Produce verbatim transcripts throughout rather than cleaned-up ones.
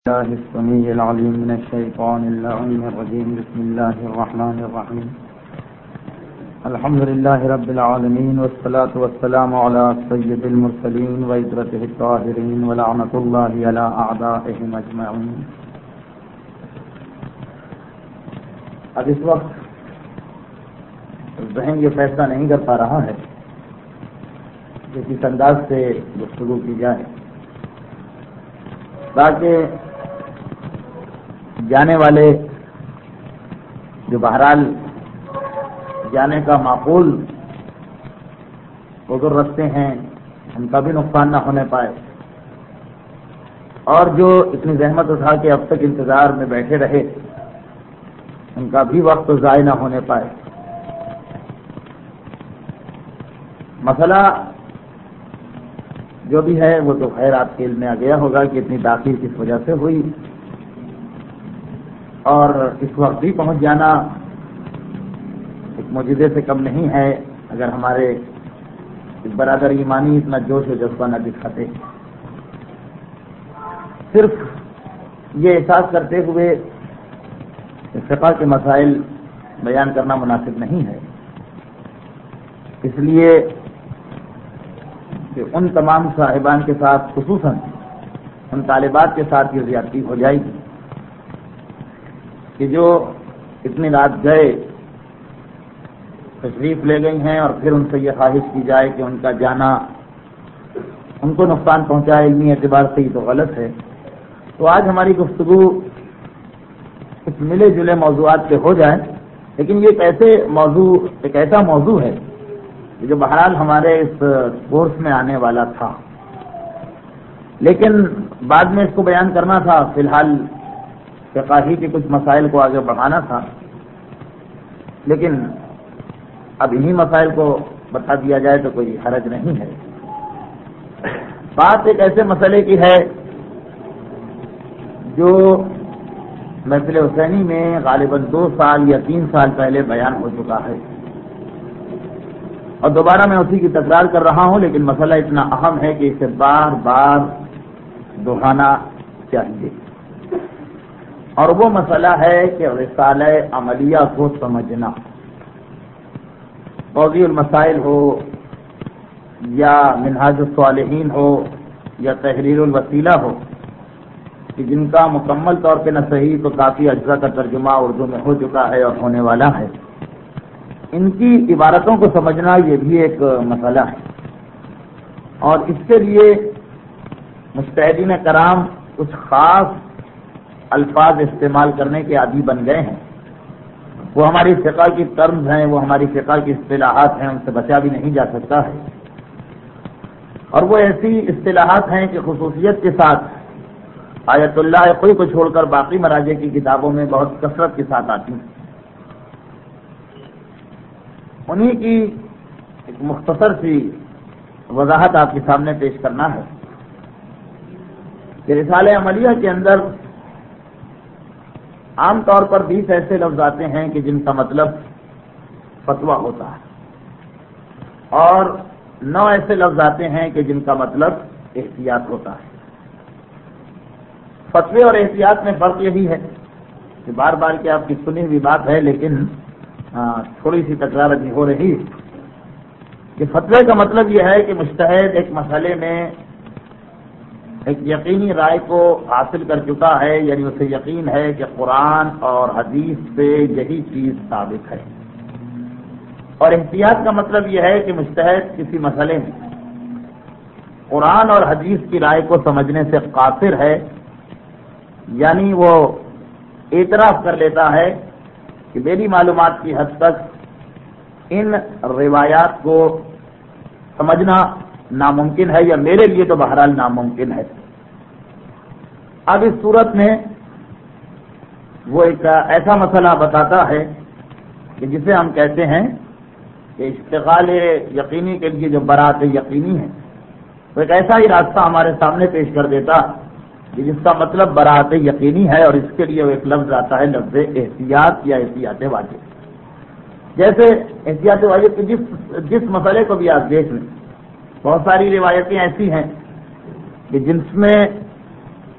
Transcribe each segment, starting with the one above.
الله السميع العليم من الشيطان اللعين الرجيم. بسم الله الرحمن الرحيم. الحمد لله رب العالمين والصلاة والسلام على سيد المرسلين وعترته الطاهرين ولعنة الله على أعدائهم أجمعين. اب اس وقت ذہن یہ فیصلہ نہیں کر پا رہا ہے کہ کس انداز سے گفتگو کی جائے تاکہ جانے والے جو بہرحال جانے کا معقول عذر رکھتے ہیں ان کا بھی نقصان نہ ہونے پائے، اور جو اتنی زحمت اٹھا کے اب تک انتظار میں بیٹھے رہے ان کا بھی وقت ضائع نہ ہونے پائے. مسئلہ جو بھی ہے وہ تو خیر آپ کے علم میں آ گیا ہوگا کہ اتنی تاخیر کس وجہ سے ہوئی، اور اس وقت بھی پہنچ جانا ایک معجزے سے کم نہیں ہے اگر ہمارے برادر ایمانی اتنا جوش و جذبہ نہ دکھاتے. صرف یہ احساس کرتے ہوئے فقہ کے مسائل بیان کرنا مناسب نہیں ہے، اس لیے کہ ان تمام صاحبان کے ساتھ خصوصاً ان طالبات کے ساتھ یہ زیادتی ہو جائے گی کہ جو اتنی رات گئے تشریف لے گئی ہیں اور پھر ان سے یہ خواہش کی جائے کہ ان کا جانا ان کو نقصان پہنچائے علمی اعتبار سے ہی تو غلط ہے. تو آج ہماری گفتگو کچھ ملے جلے موضوعات پہ ہو جائے، لیکن یہ ایک ایسے موضوع ایک ایسا موضوع ہے جو بہرحال ہمارے اس کورس میں آنے والا تھا، لیکن بعد میں اس کو بیان کرنا تھا. فی الحال فقاہی کے کچھ مسائل کو آگے بڑھانا تھا، لیکن اب انہی مسائل کو بتا دیا جائے تو کوئی حرج نہیں ہے. بات ایک ایسے مسئلے کی ہے جو محفل حسینی میں غالباً دو سال یا تین سال پہلے بیان ہو چکا ہے، اور دوبارہ میں اسی کی تکرار کر رہا ہوں، لیکن مسئلہ اتنا اہم ہے کہ اسے بار بار دہرانا چاہیے. اور وہ مسئلہ ہے کہ رسالہ عملیہ کو سمجھنا، موضوع المسائل ہو یا منہاج الصالحین ہو یا تحریر الوسیلہ ہو، کہ جن کا مکمل طور پہ نہ صحیح تو کافی اجزاء کا ترجمہ اردو میں ہو چکا ہے اور ہونے والا ہے، ان کی عبارتوں کو سمجھنا یہ بھی ایک مسئلہ ہے. اور اس کے لیے مجتہدین کرام کچھ خاص الفاظ استعمال کرنے کے عادی بن گئے ہیں. وہ ہماری فقہ کی ٹرمز ہیں، وہ ہماری فقہ کی اصطلاحات ہیں، ان سے بچا بھی نہیں جا سکتا ہے. اور وہ ایسی اصطلاحات ہیں کہ خصوصیت کے ساتھ آیت اللہ کوئی کو چھوڑ کر باقی مراجع کی کتابوں میں بہت کثرت کے ساتھ آتی ہیں. انہی کی ایک مختصر سی وضاحت آپ کے سامنے پیش کرنا ہے کہ رسالہ عملیہ کے اندر عام طور پر بیس ایسے لفظ آتے ہیں کہ جن کا مطلب فتویٰ ہوتا ہے، اور نو ایسے لفظ آتے ہیں کہ جن کا مطلب احتیاط ہوتا ہے. فتوے اور احتیاط میں فرق یہی ہے کہ بار بار کی آپ کی سنی ہوئی بات ہے، لیکن تھوڑی سی تکرار ابھی ہو رہی کہ فتوے کا مطلب یہ ہے کہ مجتہد ایک مسئلے میں ایک یقینی رائے کو حاصل کر چکا ہے، یعنی اسے یقین ہے کہ قرآن اور حدیث سے یہی چیز ثابت ہے. اور احتیاط کا مطلب یہ ہے کہ مجتہد کسی مسئلے میں قرآن اور حدیث کی رائے کو سمجھنے سے قاصر ہے، یعنی وہ اعتراف کر لیتا ہے کہ میری معلومات کی حد تک ان روایات کو سمجھنا ناممکن ہے، یا میرے لیے تو بہرحال ناممکن ہے. اب اس صورت میں وہ ایک ایسا مسئلہ بتاتا ہے کہ جسے ہم کہتے ہیں کہ اشتغال یقینی کے لیے جو برات یقینی ہے، وہ ایک ایسا ہی راستہ ہمارے سامنے پیش کر دیتا کہ جس کا مطلب برات یقینی ہے، اور اس کے لیے وہ ایک لفظ آتا ہے لفظ احتیاط یا احتیاط واجب. جیسے احتیاط واجب کی جس جس مسئلے کو بھی آپ دیکھ لیں، بہت ساری روایتیں ایسی ہیں کہ جن میں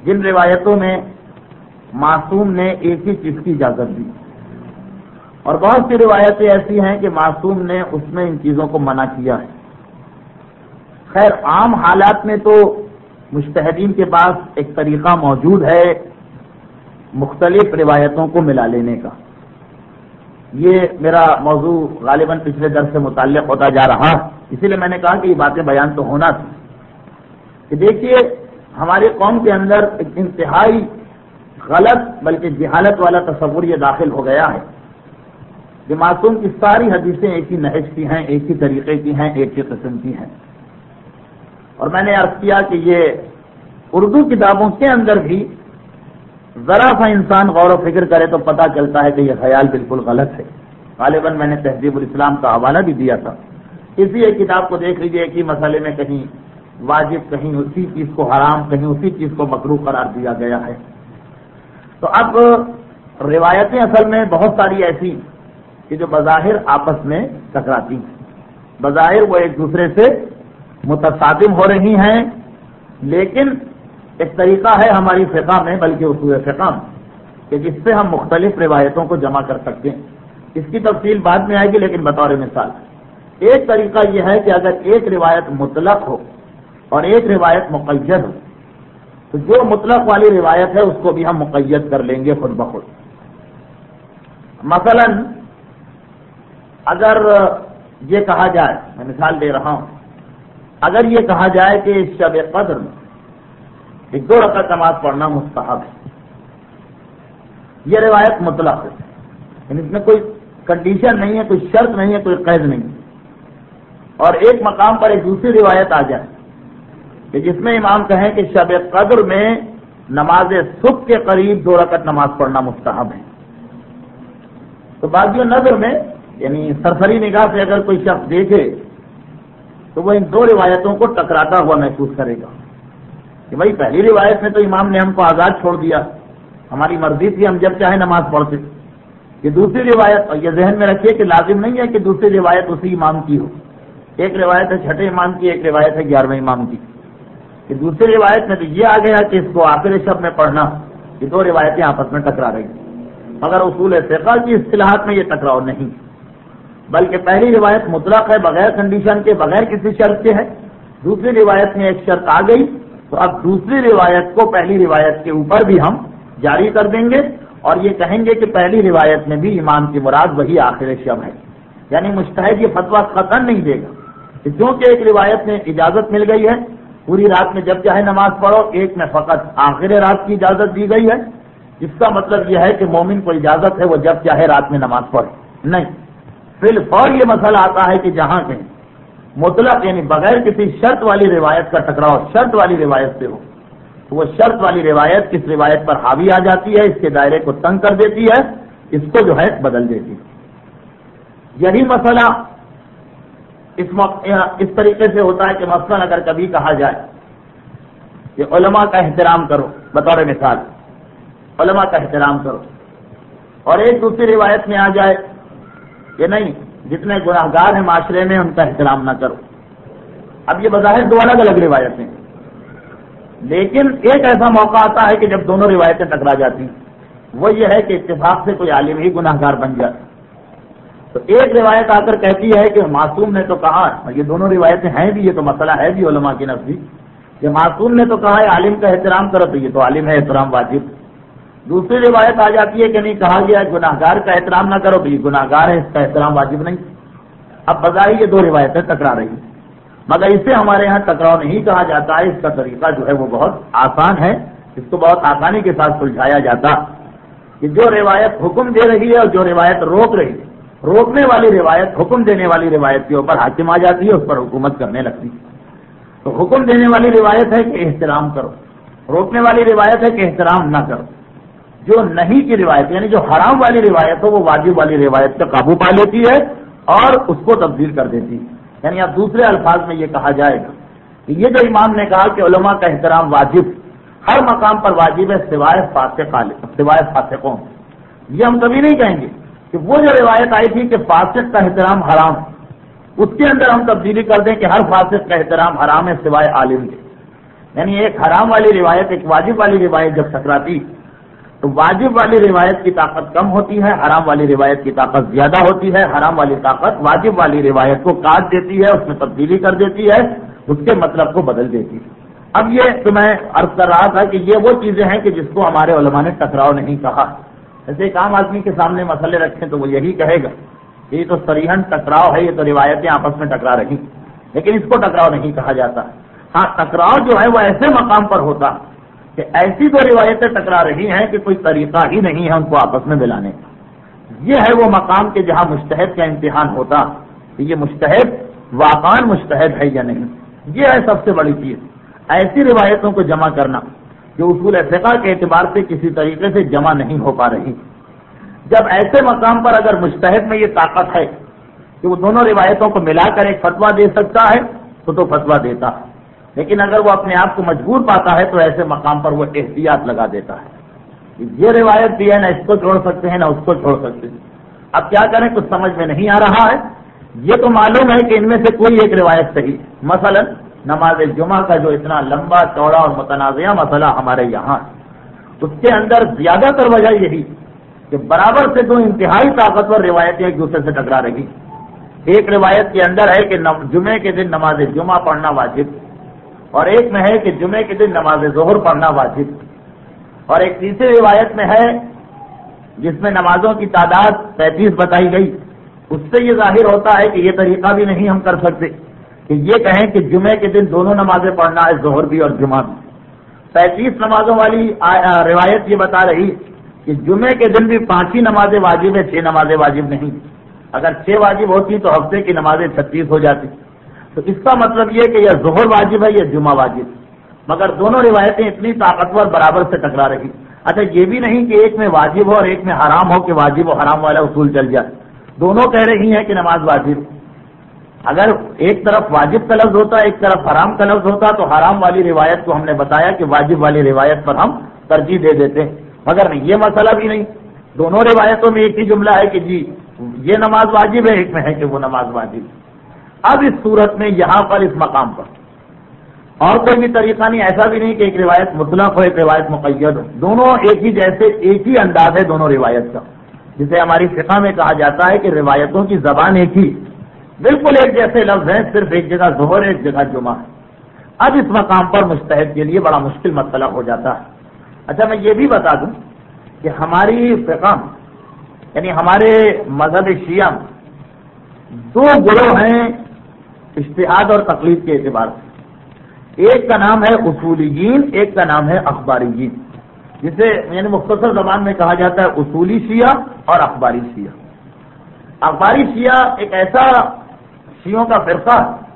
جن روایتوں میں معصوم نے ایک ہی چیز کی اجازت دی، اور بہت سی روایتیں ایسی ہیں کہ معصوم نے اس میں ان چیزوں کو منع کیا ہے۔ خیر عام حالات میں تو مجتہدین کے پاس ایک طریقہ موجود ہے مختلف روایتوں کو ملا لینے کا۔ یہ میرا موضوع غالباً پچھلے درس سے متعلق ہوتا جا رہا، اسی لیے میں نے کہا کہ یہ باتیں بیان تو ہونا تھی کہ دیکھیے ہماری قوم کے اندر ایک انتہائی غلط بلکہ جہالت والا تصور یہ داخل ہو گیا ہے کہ معصوم کی ساری حدیثیں ایک ہی نہج کی ہیں، ایک ہی طریقے کی ہیں، ایک ہی قسم کی ہیں۔ اور میں نے عرض کیا کہ یہ اردو کتابوں کے اندر بھی ذرا سا انسان غور و فکر کرے تو پتہ چلتا ہے کہ یہ خیال بالکل غلط ہے۔ غالباً میں نے تہذیب الاسلام کا حوالہ بھی دیا تھا، اسی ایک کتاب کو دیکھ لیجیے، ایک ہی مسئلے میں کہیں واجب، کہیں اسی چیز کو حرام، کہیں اسی چیز کو مکروہ قرار دیا گیا ہے۔ تو اب روایتیں اصل میں بہت ساری ایسی کہ جو بظاہر آپس میں ٹکراتی ہیں، بظاہر وہ ایک دوسرے سے متصادم ہو رہی ہیں، لیکن ایک طریقہ ہے ہماری فقہ میں، بلکہ اصول فقہ میں، کہ جس سے ہم مختلف روایتوں کو جمع کر سکتے ہیں۔ اس کی تفصیل بعد میں آئے گی، لیکن بطور مثال ایک طریقہ یہ ہے کہ اگر ایک روایت مطلق ہو اور ایک روایت مقید ہو تو جو مطلق والی روایت ہے اس کو بھی ہم مقید کر لیں گے خود بخود۔ مثلا اگر یہ کہا جائے، میں مثال دے رہا ہوں، اگر یہ کہا جائے کہ شب قدر میں ایک دو رکعت نماز پڑھنا مستحب ہے، یہ روایت مطلق ہے، یعنی اس میں کوئی کنڈیشن نہیں ہے، کوئی شرط نہیں ہے، کوئی قید نہیں ہے۔ اور ایک مقام پر ایک دوسری روایت آ جائے کہ جس میں امام کہیں کہ شب قدر میں نماز صبح کے قریب دو رکعت نماز پڑھنا مستحب ہے، تو باقی نظر میں یعنی سرسری نگاہ سے اگر کوئی شخص دیکھے تو وہ ان دو روایتوں کو ٹکراتا ہوا محسوس کرے گا کہ بھائی پہلی روایت میں تو امام نے ہم کو آزاد چھوڑ دیا، ہماری مرضی تھی، ہم جب چاہے نماز پڑھتے۔ یہ دوسری روایت، اور یہ ذہن میں رکھیے کہ لازم نہیں ہے کہ دوسری روایت اسی امام کی ہو، ایک روایت ہے چھٹے امام کی، ایک روایت ہے گیارہویں امام کی، کہ دوسری روایت میں تو یہ آ گیا کہ اس کو آخر شب میں پڑھنا، یہ دو روایتیں آپس میں ٹکرا رہی ہیں، مگر اصول فقہ کی اصطلاحات میں یہ ٹکراؤ نہیں، بلکہ پہلی روایت مطلق ہے، بغیر کنڈیشن کے، بغیر کسی شرط کے ہے، دوسری روایت میں ایک شرط آ گئی تو اب دوسری روایت کو پہلی روایت کے اوپر بھی ہم جاری کر دیں گے اور یہ کہیں گے کہ پہلی روایت میں بھی امام کی مراد وہی آخر شب ہے، یعنی مجتہد یہ فتویٰ قطعاً نہیں دے گا کہ کیونکہ ایک روایت میں اجازت مل گئی ہے پوری رات میں جب چاہے نماز پڑھو، ایک میں فقط آخر رات کی اجازت دی گئی ہے، اس کا مطلب یہ ہے کہ مومن کو اجازت ہے وہ جب چاہے رات میں نماز پڑھے، نہیں۔ فی الفور یہ مسئلہ آتا ہے کہ جہاں کہیں مطلق یعنی بغیر کسی شرط والی روایت کا ٹکراؤ شرط والی روایت سے ہو تو وہ شرط والی روایت کس روایت پر حاوی آ جاتی ہے، اس کے دائرے کو تنگ کر دیتی ہے، اس کو جو ہے بدل دیتی ہے۔ یہی مسئلہ اس اس طریقے سے ہوتا ہے کہ مثلاً اگر کبھی کہا جائے کہ علماء کا احترام کرو، بطور مثال علماء کا احترام کرو، اور ایک دوسری روایت میں آ جائے کہ نہیں جتنے گناہ گار ہیں معاشرے میں ان کا احترام نہ کرو۔ اب یہ بظاہر دو الگ الگ روایتیں، لیکن ایک ایسا موقع آتا ہے کہ جب دونوں روایتیں ٹکرا جاتی ہیں، وہ یہ ہے کہ اتفاق سے کوئی عالم ہی گناہ گار بن جائے، تو ایک روایت آ کر کہتی ہے کہ معصوم نے تو کہا، اور یہ دونوں روایتیں ہیں بھی، یہ تو مسئلہ ہے بھی علماء کی نزدیک کہ معصوم نے تو کہا ہے عالم کا احترام کرو، تو یہ تو عالم ہے احترام واجب۔ دوسری روایت آ جاتی ہے کہ نہیں کہا گیا گناہ گار کا احترام نہ کرو، تو یہ گناہ گار ہے، اس کا احترام واجب نہیں۔ اب بظاہر یہ دو روایتیں ٹکرا رہی ہیں، مگر اسے ہمارے ہاں ٹکراؤ نہیں کہا جاتا ہے، اس کا طریقہ جو ہے وہ بہت آسان ہے، اس کو بہت آسانی کے ساتھ سلجھایا جاتا کہ جو روایت حکم دے رہی ہے اور جو روایت روک رہی ہے، روکنے والی روایت حکم دینے والی روایت کے اوپر حاکم آ جاتی ہے، اس پر حکومت کرنے لگتی ہے۔ تو حکم دینے والی روایت ہے کہ احترام کرو، روکنے والی روایت ہے کہ احترام نہ کرو۔ جو نہیں کی روایت یعنی جو حرام والی روایت ہو وہ واجب والی روایت پہ قابو پا لیتی ہے اور اس کو تبدیل کر دیتی ہے۔ یعنی اب دوسرے الفاظ میں یہ کہا جائے گا کہ یہ جو امام نے کہا کہ علماء کا احترام واجب ہر مقام پر واجب ہے سوائے فاسق سوائے فاسقوں، یہ ہم کبھی نہیں کہیں گے کہ وہ جو روایت آئی تھی کہ فاسق کا احترام حرام، اس کے اندر ہم تبدیلی کر دیں کہ ہر فاسق کا احترام حرام ہے سوائے عالم کے۔ یعنی ایک حرام والی روایت ایک واجب والی روایت جب ٹکراتی تو واجب والی روایت کی طاقت کم ہوتی ہے، حرام والی روایت کی طاقت زیادہ ہوتی ہے. حرام والی طاقت واجب والی روایت کو کاٹ دیتی ہے، اس میں تبدیلی کر دیتی ہے، اس کے مطلب کو بدل دیتی ہے. اب یہ تو میں عرض کر رہا تھا کہ یہ وہ چیزیں ہیں کہ جس کو ہمارے علماء نے ٹکراؤ نہیں کہا. ایسے ایک عام آدمی کے سامنے مسئلے رکھیں تو وہ یہی کہے گا کہ یہ تو صریحاً ٹکراؤ ہے، یہ تو روایتیں آپس میں ٹکرا رہی، لیکن اس کو ٹکراؤ نہیں کہا جاتا. ہاں ٹکراؤ جو ہے وہ ایسے مقام پر ہوتا کہ ایسی تو روایتیں ٹکرا رہی ہیں کہ کوئی طریقہ ہی نہیں ہے ان کو آپس میں ملانے کا. یہ ہے وہ مقام کہ جہاں مجتہد کا امتحان ہوتا کہ یہ مجتہد واقعاً مجتہد ہے یا نہیں. یہ ہے سب سے بڑی چیز، ایسی روایتوں کو جمع کرنا جو اصول فقہ کے اعتبار سے کسی طریقے سے جمع نہیں ہو پا رہی. جب ایسے مقام پر اگر مجتہد میں یہ طاقت ہے کہ وہ دونوں روایتوں کو ملا کر ایک فتویٰ دے سکتا ہے تو تو فتویٰ دیتا ہے، لیکن اگر وہ اپنے آپ کو مجبور پاتا ہے تو ایسے مقام پر وہ احتیاط لگا دیتا ہے. یہ روایت بھی ہے، نہ اس کو چھوڑ سکتے ہیں نہ اس کو چھوڑ سکتے ہیں. اب کیا کریں، کچھ سمجھ میں نہیں آ رہا ہے. یہ تو معلوم ہے کہ ان میں سے کوئی ایک روایت صحیح. مثلا نماز جمعہ کا جو اتنا لمبا چوڑا اور متنازعہ مسئلہ ہمارے یہاں، اس کے اندر زیادہ تر وجہ یہی کہ برابر سے دو انتہائی طاقتور روایتیں ایک دوسرے سے ٹکرا رہی. ایک روایت کے اندر ہے کہ جمعے کے دن نماز جمعہ پڑھنا واجب، اور ایک میں ہے کہ جمعے کے دن نماز ظہر پڑھنا واجب، اور ایک تیسری روایت میں ہے جس میں نمازوں کی تعداد پینتیس بتائی گئی. اس سے یہ ظاہر ہوتا ہے کہ یہ طریقہ بھی نہیں ہم کر سکتے کہ یہ کہیں کہ جمعے کے دن دونوں نمازیں پڑھنا ہے، ظہر بھی اور جمعہ بھی. پینتیس نمازوں والی روایت یہ بتا رہی کہ جمعے کے دن بھی پانچ ہی نمازیں واجب ہے، چھ نمازیں واجب نہیں. اگر چھ واجب ہوتی تو ہفتے کی نمازیں چھتیس ہو جاتی. تو اس کا مطلب یہ کہ یہ ظہر واجب ہے یا جمعہ واجب، مگر دونوں روایتیں اتنی طاقتور برابر سے ٹکرا رہی. اچھا یہ بھی نہیں کہ ایک میں واجب ہو اور ایک میں حرام ہو کہ واجب و حرام والا اصول چل جائے. دونوں کہہ رہی ہیں کہ نماز واجب. اگر ایک طرف واجب کا لفظ ہوتا ایک طرف حرام کا لفظ ہوتا تو حرام والی روایت کو ہم نے بتایا کہ واجب والی روایت پر ہم ترجیح دے دیتے، مگر نہیں، یہ مسئلہ بھی نہیں. دونوں روایتوں میں ایک ہی جملہ ہے کہ جی یہ نماز واجب ہے، ایک میں ہے کہ وہ نماز واجب. اب اس صورت میں یہاں پر اس مقام پر اور کوئی بھی طریقہ نہیں، ایسا بھی نہیں کہ ایک روایت مطلق ہو ایک روایت مقید ہو. دونوں ایک ہی جیسے ایک ہی انداز ہے دونوں روایت کا، جسے ہماری فقہ میں کہا جاتا ہے کہ روایتوں کی زبان ایک ہی، بالکل ایک جیسے لفظ ہیں، صرف ایک جگہ ظہر ایک جگہ جمعہ. اب اس مقام پر مجتہد کے لیے بڑا مشکل مسئلہ ہو جاتا ہے. اچھا میں یہ بھی بتا دوں کہ ہماری فقہ یعنی ہمارے مذہب شیعہ دو گروہ ہیں اجتہاد اور تقلید کے اعتبار سے. ایک کا نام ہے اصولیین، ایک کا نام ہے اخباریین، جسے یعنی مختصر زبان میں کہا جاتا ہے اصولی شیعہ اور اخباری شیعہ. اخباری شیعہ ایک ایسا شیعوں کا فرقہ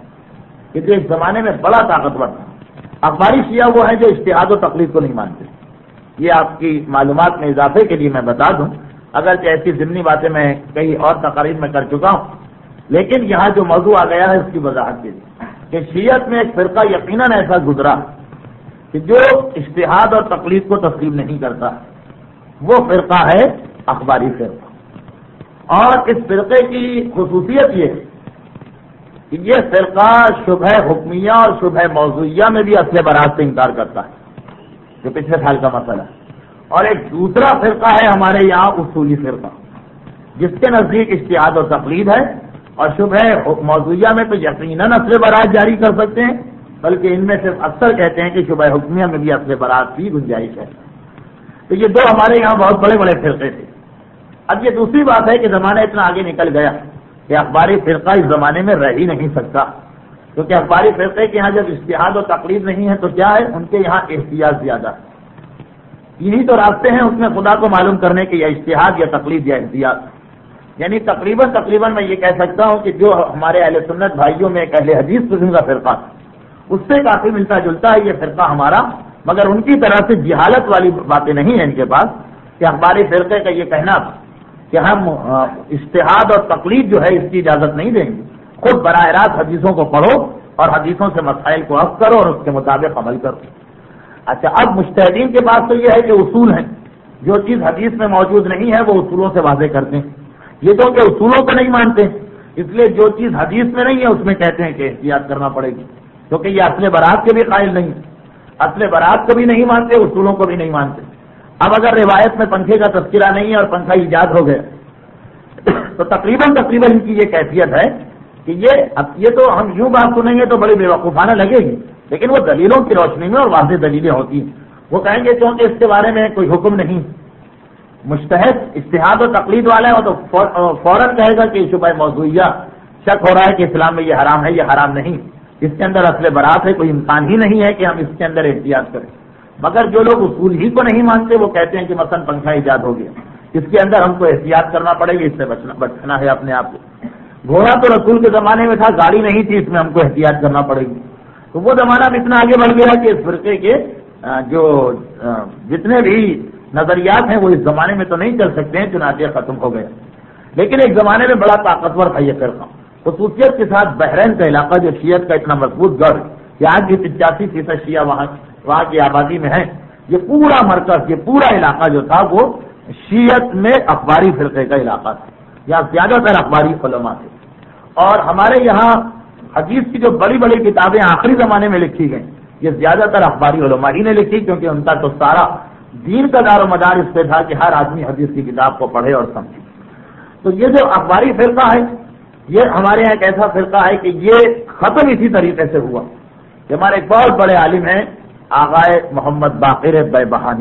کہ جو اس زمانے میں بڑا طاقتور تھا. اخباری شیعہ وہ ہیں جو اجتہاد و تقلید کو نہیں مانتے. یہ آپ کی معلومات میں اضافے کے لیے میں بتا دوں، اگرچہ ایسی ضمنی باتیں میں کئی اور تقاریر میں کر چکا ہوں، لیکن یہاں جو موضوع آ گیا ہے اس کی وضاحت کے لیے کہ شیعت میں ایک فرقہ یقیناً ایسا گزرا کہ جو اجتہاد اور تقلید کو تسلیم نہیں کرتا، وہ فرقہ ہے اخباری فرقہ. اور اس فرقے کی خصوصیت یہ ہے کہ یہ فرقہ شبہ حکمیہ اور شبہ موضوعیہ میں بھی اصل برات سے انکار کرتا ہے، جو پچھلے سال کا مسئلہ ہے. اور ایک دوسرا فرقہ ہے ہمارے یہاں اصولی فرقہ، جس کے نزدیک اجتہاد اور تقلید ہے، اور شبہ موضوعیہ میں تو یقیناً اصل برات جاری کر سکتے ہیں، بلکہ ان میں سے اکثر کہتے ہیں کہ شبہ حکمیہ میں بھی اصل برات کی گنجائش ہے. تو یہ دو ہمارے یہاں بہت بڑے بڑے فرقے تھے. اب یہ دوسری بات ہے کہ زمانہ اتنا آگے نکل گیا کہ اخباری فرقہ اس زمانے میں رہ ہی نہیں سکتا، کیونکہ اخباری فرقے کے یہاں جب اجتہاد و تقلید نہیں ہے تو کیا ہے، ان کے یہاں احتیاط زیادہ ہے. یہی تو راستے ہیں اس میں خدا کو معلوم کرنے کے، یا اجتہاد یا تقلید یا احتیاط. یعنی تقریباً تقریباً میں یہ کہہ سکتا ہوں کہ جو ہمارے اہل سنت بھائیوں میں ایک اہل حدیث قسم کا فرقہ اس سے کافی ملتا جلتا ہے یہ فرقہ ہمارا، مگر ان کی طرح سے جہالت والی باتیں نہیں ہیں ان کے پاس کہ اخباری فرقے کا یہ کہنا کہ ہم اجتہاد اور تقلید جو ہے اس کی اجازت نہیں دیں گے. خود براہ راست حدیثوں کو پڑھو اور حدیثوں سے مسائل کو حفظ کرو اور اس کے مطابق عمل کرو. اچھا اب مجتہدین کے پاس تو یہ ہے کہ اصول ہیں، جو چیز حدیث میں موجود نہیں ہے وہ اصولوں سے واضح کرتے ہیں. یہ تو کہ اصولوں کو نہیں مانتے، اس لیے جو چیز حدیث میں نہیں ہے اس میں کہتے ہیں کہ احتیاط کرنا پڑے گی، کیونکہ یہ اصل برات کے بھی قائل نہیں. اصل برات کو بھی نہیں مانتے، اصولوں کو بھی نہیں مانتے۔ اب اگر روایت میں پنکھے کا تذکرہ نہیں ہے اور پنکھا ایجاد ہو گیا تو تقریباً تقریباً ان کی یہ کیفیت ہے کہ یہ اب یہ تو ہم یوں بات سنیں گے تو بڑی بے وقوفانہ لگے گی، لیکن وہ دلیلوں کی روشنی میں اور واضح دلیلیں ہوتی ہیں۔ وہ کہیں گے کیونکہ اس کے بارے میں کوئی حکم نہیں، مجتہد اجتہاد و تقلید والا ہے وہ تو فوراً کہے گا کہ شبہ موضوعیہ شک ہو رہا ہے کہ اسلام میں یہ حرام ہے، یہ حرام نہیں، اس کے اندر اصل برات ہے، کوئی امکان ہی نہیں ہے کہ ہم اس کے اندر احتیاط کریں۔ مگر جو لوگ اصول ہی کو نہیں مانتے وہ کہتے ہیں کہ مثلا پنکھا ایجاد ہو گیا، اس کے اندر ہم کو احتیاط کرنا پڑے گی، اس سے بچنا بچنا ہے اپنے آپ کو۔ گھوڑا تو رسول کے زمانے میں تھا، گاڑی نہیں تھی، اس میں ہم کو احتیاط کرنا پڑے گی۔ تو وہ زمانہ بھی اتنا آگے بڑھ گیا کہ اس فرقے کے جو جتنے بھی نظریات ہیں وہ اس زمانے میں تو نہیں چل سکتے ہیں، چنانچہ ختم ہو گئے۔ لیکن ایک زمانے میں بڑا طاقتور تھا یہ فرقہ، خصوصیت کے ساتھ بحرین کا علاقہ جو شیعت کا اتنا مضبوط گڑھ کہ آج بھی پچاسی فیصد شیعہ وہاں وہاں کی آبادی میں ہے، یہ پورا مرکز، یہ پورا علاقہ جو تھا وہ شیعت میں اخباری فرقے کا علاقہ تھا، یہاں زیادہ تر اخباری علماء تھے۔ اور ہمارے یہاں حدیث کی جو بڑی بڑی کتابیں آخری زمانے میں لکھی گئیں یہ زیادہ تر اخباری علماء ہی نے لکھی، کیونکہ ان کا تو سارا دین کا دار و مدار اس پہ تھا کہ ہر آدمی حدیث کی کتاب کو پڑھے اور سمجھے۔ تو یہ جو اخباری فرقہ ہے یہ ہمارے یہاں ایک ایسا فرقہ ہے کہ یہ ختم اسی طریقے سے ہوا کہ ہمارے ایک بہت بڑے عالم ہیں آغائے محمد باقر بیبہانی۔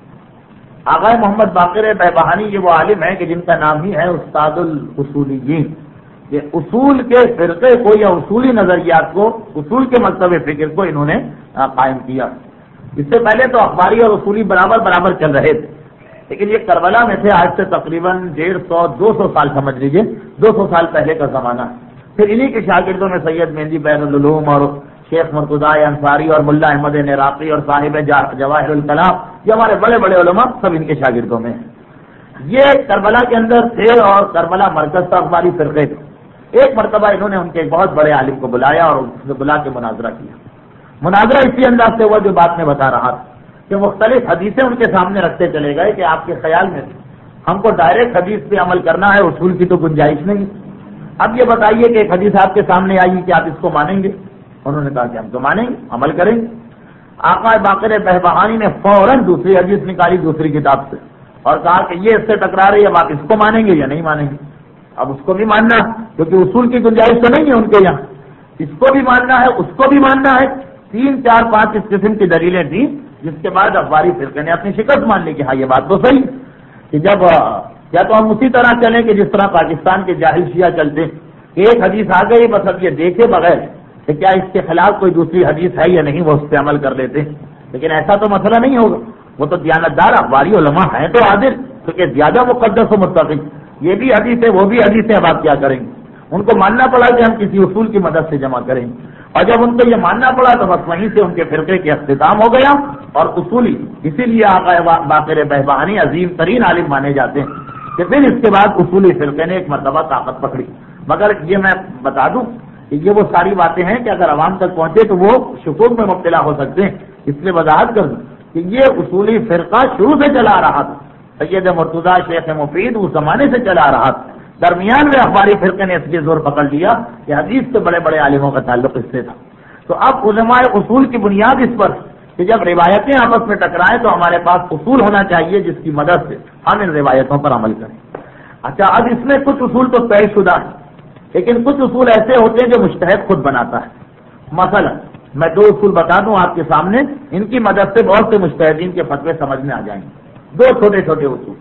آغائے محمد باقر بیبہانی یہ وہ عالم ہیں کہ جن کا نام ہی ہے استاد الاصولیین، یہ اصول کے فرقے کو یا اصولی نظریات کو، اصول کے مکتب فکر کو انہوں نے قائم کیا۔ اس سے پہلے تو اخباری اور اصولی برابر برابر چل رہے تھے، لیکن یہ کربلا میں تھے، آج سے تقریباً ڈیڑھ سو دو سو سال سمجھ لیجیے، دو سو سال پہلے کا زمانہ ہے۔ پھر انہی کے شاگردوں میں سید مہندی بین العلوم اور شیخ مرتضی انصاری اور ملا احمد نراقی اور صاحب جواہر الکلام، یہ ہمارے بڑے بڑے علماء سب ان کے شاگردوں میں ہیں۔ یہ کربلا کے اندر تھے اور کربلا مرکز تھا اخباری فرقے تھے۔ ایک مرتبہ انہوں نے ان کے ایک بہت بڑے عالم کو بلایا اور اس سے بلا کے مناظرہ کیا۔ مناظرہ اسی انداز سے ہوا جو بات میں بتا رہا تھا کہ مختلف حدیثیں ان کے سامنے رکھتے چلے گئے کہ آپ کے خیال میں ہم کو ڈائریکٹ حدیث پہ عمل کرنا ہے، اصول کی تو گنجائش نہیں۔ اب یہ بتائیے کہ ایک حدیث آپ کے سامنے آئی کہ آپ اس کو مانیں گے؟ انہوں نے کہا کہ ہم تو مانیں گے، عمل کریں گے۔ آقا باقر بہبہانی نے فوراً دوسری حدیث نکالی دوسری کتاب سے اور کہا کہ یہ اس سے ٹکرا رہی ہے، اب آپ اس کو مانیں گے یا نہیں مانیں گے؟ اب اس کو بھی ماننا کیونکہ اصول کی گنجائش تو نہیں ہے ان کے یہاں، اس کو بھی ماننا ہے، اس کو بھی ماننا ہے۔ تین چار پانچ اس قسم کی دلیلیں تھیں، جس کے بعد اخباری فرقے نے اپنی شکست مان لی کہ ہاں یہ بات تو صحیح کہ جب یا تو ہم اسی طرح چلیں کہ جس طرح پاکستان کے جاہل شیعہ چلتے کہ ایک حدیث آ گئی بس اب یہ دیکھے بغیر کہ کیا اس کے خلاف کوئی دوسری حدیث ہے یا نہیں وہ اس پہ عمل کر لیتے، لیکن ایسا تو مسئلہ نہیں ہوگا۔ وہ تو دیانتدار اخباری علماء ہیں تو عادل، کیونکہ زیادہ مقدس و متقی، یہ بھی حدیث ہے وہ بھی حدیث ہے، اب آپ کیا کریں گے؟ ان کو ماننا پڑا کہ ہم کسی اصول کی مدد سے جمع کریں، اور جب ان کو یہ ماننا پڑا تو بس وہیں سے ان کے فرقے کے اختتام ہو گیا اور اصولی، اسی لیے آقا باقر بہبہانی عظیم ترین عالم مانے جاتے ہیں کہ پھر اس کے بعد اصولی فرقے نے ایک مرتبہ طاقت پکڑی۔ مگر یہ میں بتا دوں کہ یہ وہ ساری باتیں ہیں کہ اگر عوام تک پہنچے تو وہ شکوک میں مبتلا ہو سکتے ہیں، اس لیے وضاحت کر دوں کہ یہ اصولی فرقہ شروع سے چلا رہا تھا، سید مرتضیٰ شیخ مفید اس زمانے سے چلا رہا تھا، درمیان میں اخباری فرقے نے اس لیے زور پکڑ لیا کہ حدیث سے بڑے بڑے عالموں کا تعلق اس سے تھا۔ تو اب علماء اصول کی بنیاد اس پر کہ جب روایتیں آپس میں ٹکرائیں تو ہمارے پاس اصول ہونا چاہیے جس کی مدد سے ہم ان روایتوں پر عمل کریں۔ اچھا، اب اس میں کچھ اصول تو طے شدہ ہیں، لیکن کچھ اصول ایسے ہوتے ہیں جو مجتہد خود بناتا ہے۔ مثلا میں دو اصول بتا دوں آپ کے سامنے، ان کی مدد سے بہت سے مجتہدین کے فتوے سمجھ میں آ جائیں گے۔ دو چھوٹے چھوٹے اصول۔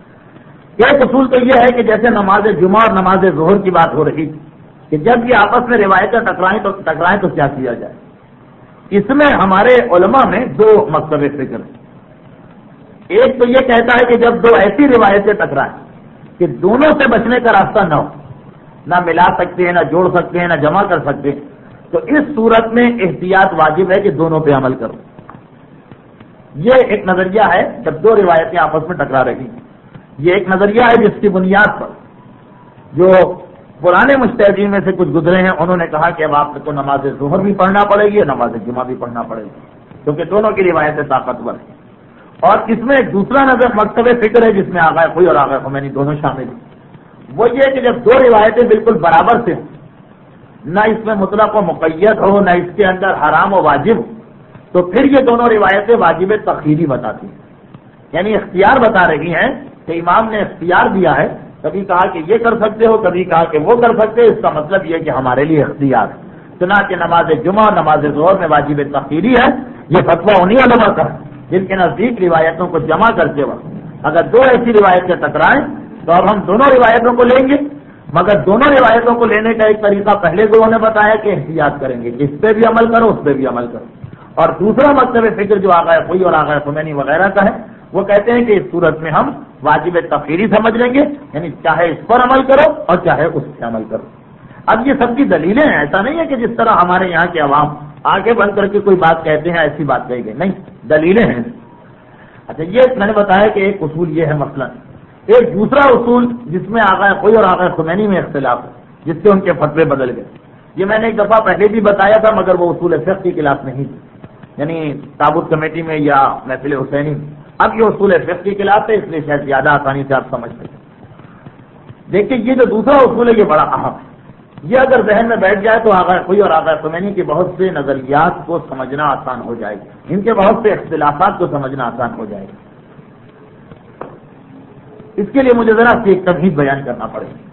ایک اصول تو یہ ہے کہ جیسے نماز جمعہ اور نماز ظہر کی بات ہو رہی کہ جب یہ آپس میں روایتیں ٹکرائیں تو ٹکرائیں تو کیا کیا جائے؟ اس میں ہمارے علماء میں دو مکتب فکر ہیں۔ ایک تو یہ کہتا ہے کہ جب دو ایسی روایتیں ٹکرائیں کہ دونوں سے بچنے کا راستہ نہ ہو، نہ ملا سکتے ہیں، نہ جوڑ سکتے ہیں، نہ جمع کر سکتے ہیں، تو اس صورت میں احتیاط واجب ہے کہ دونوں پہ عمل کرو۔ یہ ایک نظریہ ہے جب دو روایتیں آپس میں ٹکرا رہی ہیں۔ یہ ایک نظریہ ہے جس کی بنیاد پر جو پرانے مجتہدین میں سے کچھ گزرے ہیں انہوں نے کہا کہ اب آپ کو نماز ظہر بھی پڑھنا پڑے گی اور نماز جمعہ بھی پڑھنا پڑے گی، کیونکہ دونوں کی روایتیں طاقتور ہیں۔ اور اس میں ایک دوسرا نظر مکتب فکر ہے جس میں آغا خوئی اور آغا خمینی دونوں شامل ہیں۔ وہ یہ کہ جب دو روایتیں بالکل برابر سے ہوں، نہ اس میں مطلق و مقید ہو، نہ اس کے اندر حرام و واجب ہو، تو پھر یہ دونوں روایتیں واجب تخیری بتاتی ہیں، یعنی اختیار بتا رہی ہیں کہ امام نے اختیار دیا ہے، کبھی کہا کہ یہ کر سکتے ہو، کبھی کہا کہ وہ کر سکتے ہو، اس کا مطلب یہ کہ ہمارے لیے اختیار ہے۔ چنانچہ نماز جمعہ نماز ظہر میں واجب تخیری ہے۔ یہ فتویٰ انہی علماء کا ہے جن کے نزدیک روایتوں کو جمع کرتے وقت اگر دو ایسی روایتیں ٹکرائیں تو اب ہم دونوں روایتوں کو لیں گے، مگر دونوں روایتوں کو لینے کا ایک طریقہ پہلے گروہ نے بتایا کہ احتیاط کریں گے، اس پہ بھی عمل کرو اس پہ بھی عمل کرو، اور دوسرا مکتب فکر جو آغا خوئی اور آغا خمینی وغیرہ کا ہے وہ کہتے ہیں کہ اس صورت میں ہم واجب تخیری سمجھ لیں گے، یعنی چاہے اس پر عمل کرو اور چاہے اس پہ عمل کرو۔ اب یہ سب کی دلیلیں ہیں، ایسا نہیں ہے کہ جس طرح ہمارے یہاں کے عوام آگے بند کر کے کوئی بات کہتے ہیں ایسی بات کہی گئی، نہیں، دلیلیں ہیں۔ اچھا، یہ میں نے بتایا کہ ایک اصول یہ ہے مثلا، ایک دوسرا اصول جس میں آغا خوئی اور آغا خمینی میں اختلاف ہے، جس سے ان کے فتوے بدل گئے، یہ میں نے ایک دفعہ پہلے بھی بتایا تھا مگر وہ اصول فقہ کی کلاس نہیں تھی، یعنی تابوت کمیٹی میں یا محفل حسینی میں۔ اب یہ اصول فقہ کی کلاس ہے، اس لیے شاید زیادہ آسانی سے آپ سمجھ سکیں۔ دیکھیے یہ جو دوسرا اصول ہے یہ بڑا اہم ہے، یہ اگر ذہن میں بیٹھ جائے تو آغا خوئی اور آغا خمینی کے بہت سے نظریات کو سمجھنا آسان ہو جائے گا، ان کے بہت سے اختلافات کو سمجھنا آسان ہو جائے گا۔ اس کے لیے مجھے ذرا سی ایک تمہید بیان کرنا پڑے گا۔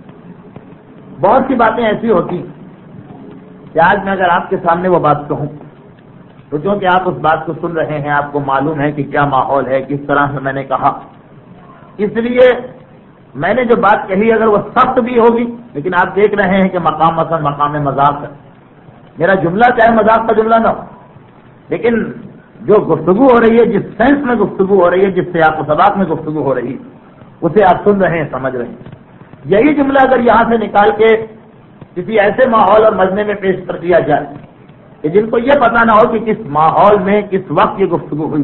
بہت سی باتیں ایسی ہوتی کہ آج میں اگر آپ کے سامنے وہ بات کہوں تو چونکہ آپ اس بات کو سن رہے ہیں، آپ کو معلوم ہے کہ کیا ماحول ہے، کس طرح سے میں نے کہا، اس لیے میں نے جو بات کہی اگر وہ سخت بھی ہوگی لیکن آپ دیکھ رہے ہیں کہ مقام مثلا مقام مذاق ہے، میرا جملہ چاہے مذاق کا جملہ نہ ہو لیکن جو گفتگو ہو رہی ہے، جس سینس میں گفتگو ہو رہی ہے، جس سے آپ کو سباق میں گفتگو ہو رہی ہے اسے آپ سن رہے ہیں، سمجھ رہے ہیں۔ یہی جملہ اگر یہاں سے نکال کے کسی ایسے ماحول اور مجمع میں پیش کر دیا جائے کہ جن کو یہ پتہ نہ ہو کہ کس ماحول میں کس وقت یہ گفتگو ہوئی،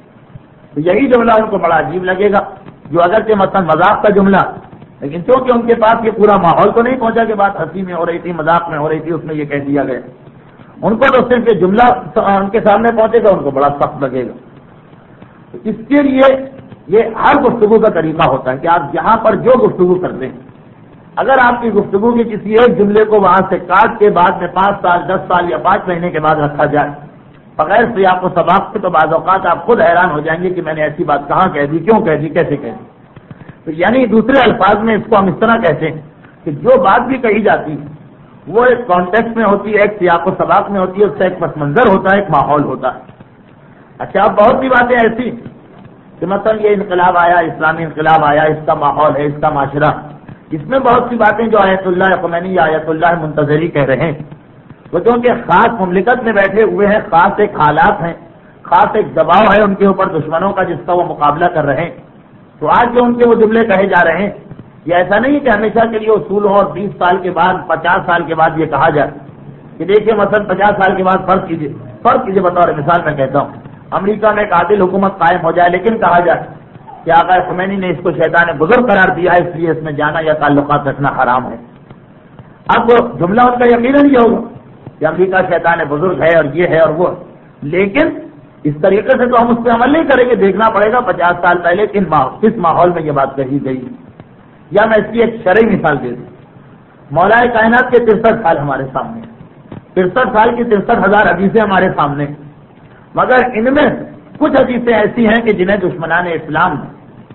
تو یہی جملہ ان کو بڑا عجیب لگے گا، جو اگرچہ مثلا مذاق کا جملہ، لیکن چونکہ ان کے پاس یہ پورا ماحول تو نہیں پہنچا کہ بات ہنسی میں ہو رہی تھی، مذاق میں ہو رہی تھی، اس میں یہ کہہ دیا گیا، ان کو تو صرف یہ جملہ ان کے سامنے پہنچے گا، ان کو بڑا سخت لگے گا۔ تو اس کے لیے یہ ہر گفتگو کا طریقہ ہوتا ہے کہ آپ جہاں پر جو گفتگو کرتے ہیں، اگر آپ کی گفتگو کے کسی ایک جملے کو وہاں سے کاٹ کے بعد میں پانچ سال دس سال یا پانچ مہینے کے بعد رکھا جائے بغیر سیاق و سباق سے، تو بعض اوقات آپ خود حیران ہو جائیں گے کہ میں نے ایسی بات کہاں کہہ دی، کیوں کہہ دی، کیسے کہہ دی۔ تو یعنی دوسرے الفاظ میں اس کو ہم اس طرح کہتے ہیں کہ جو بات بھی کہی جاتی ہے وہ ایک کانٹیکسٹ میں ہوتی ہے، ایک سیاق و سباق میں ہوتی ہے، اس کا ایک پس منظر ہوتا ہے، ایک ماحول ہوتا ہے۔ اچھا، اب بہت سی باتیں ایسی کہ مثلا یہ انقلاب آیا، اسلامی انقلاب آیا، اس کا ماحول ہے، اس کا معاشرہ، اس میں بہت سی باتیں جو آیت اللہ خمینی یا آیت اللہ منتظری کہہ رہے ہیں وہ چونکہ خاص مملکت میں بیٹھے ہوئے ہیں، خاص ایک حالات ہیں، خاص ایک دباؤ ہے ان کے اوپر دشمنوں کا جس کا وہ مقابلہ کر رہے ہیں، تو آج جو ان کے وہ جملے کہے جا رہے ہیں یہ ایسا نہیں ہے کہ ہمیشہ کے لیے اصول ہو اور بیس سال کے بعد پچاس سال کے بعد یہ کہا جائے کہ دیکھیے مثلا پچاس سال کے بعد فرض کیجیے فرض کیجیے بطور مثال میں کہتا ہوں امریکہ میں ایک عادل حکومت قائم ہو جائے، لیکن کہا جائے کہ آقا خمینی نے اس کو شیطان بزرگ قرار دیا ہے، اس لیے اس میں جانا یا تعلقات رکھنا حرام ہے۔ اب وہ جملہ ان کا یقیناً یہ ہوگا کہ امریکہ شیطان بزرگ ہے اور یہ ہے اور وہ، لیکن اس طریقے سے تو ہم اس پہ عمل نہیں کریں گے، دیکھنا پڑے گا پچاس سال پہلے کس ماحول میں یہ بات کہی گئی۔ یا میں اس کی ایک شرعی مثال دے دوں، مولا کائنات کے ترسٹھ سال ہمارے سامنے، ترسٹھ سال کی ترسٹھ ہزار حدیثیں ہمارے سامنے، مگر ان میں کچھ حدیثیں ایسی ہیں کہ جنہیں دشمنان اسلام نے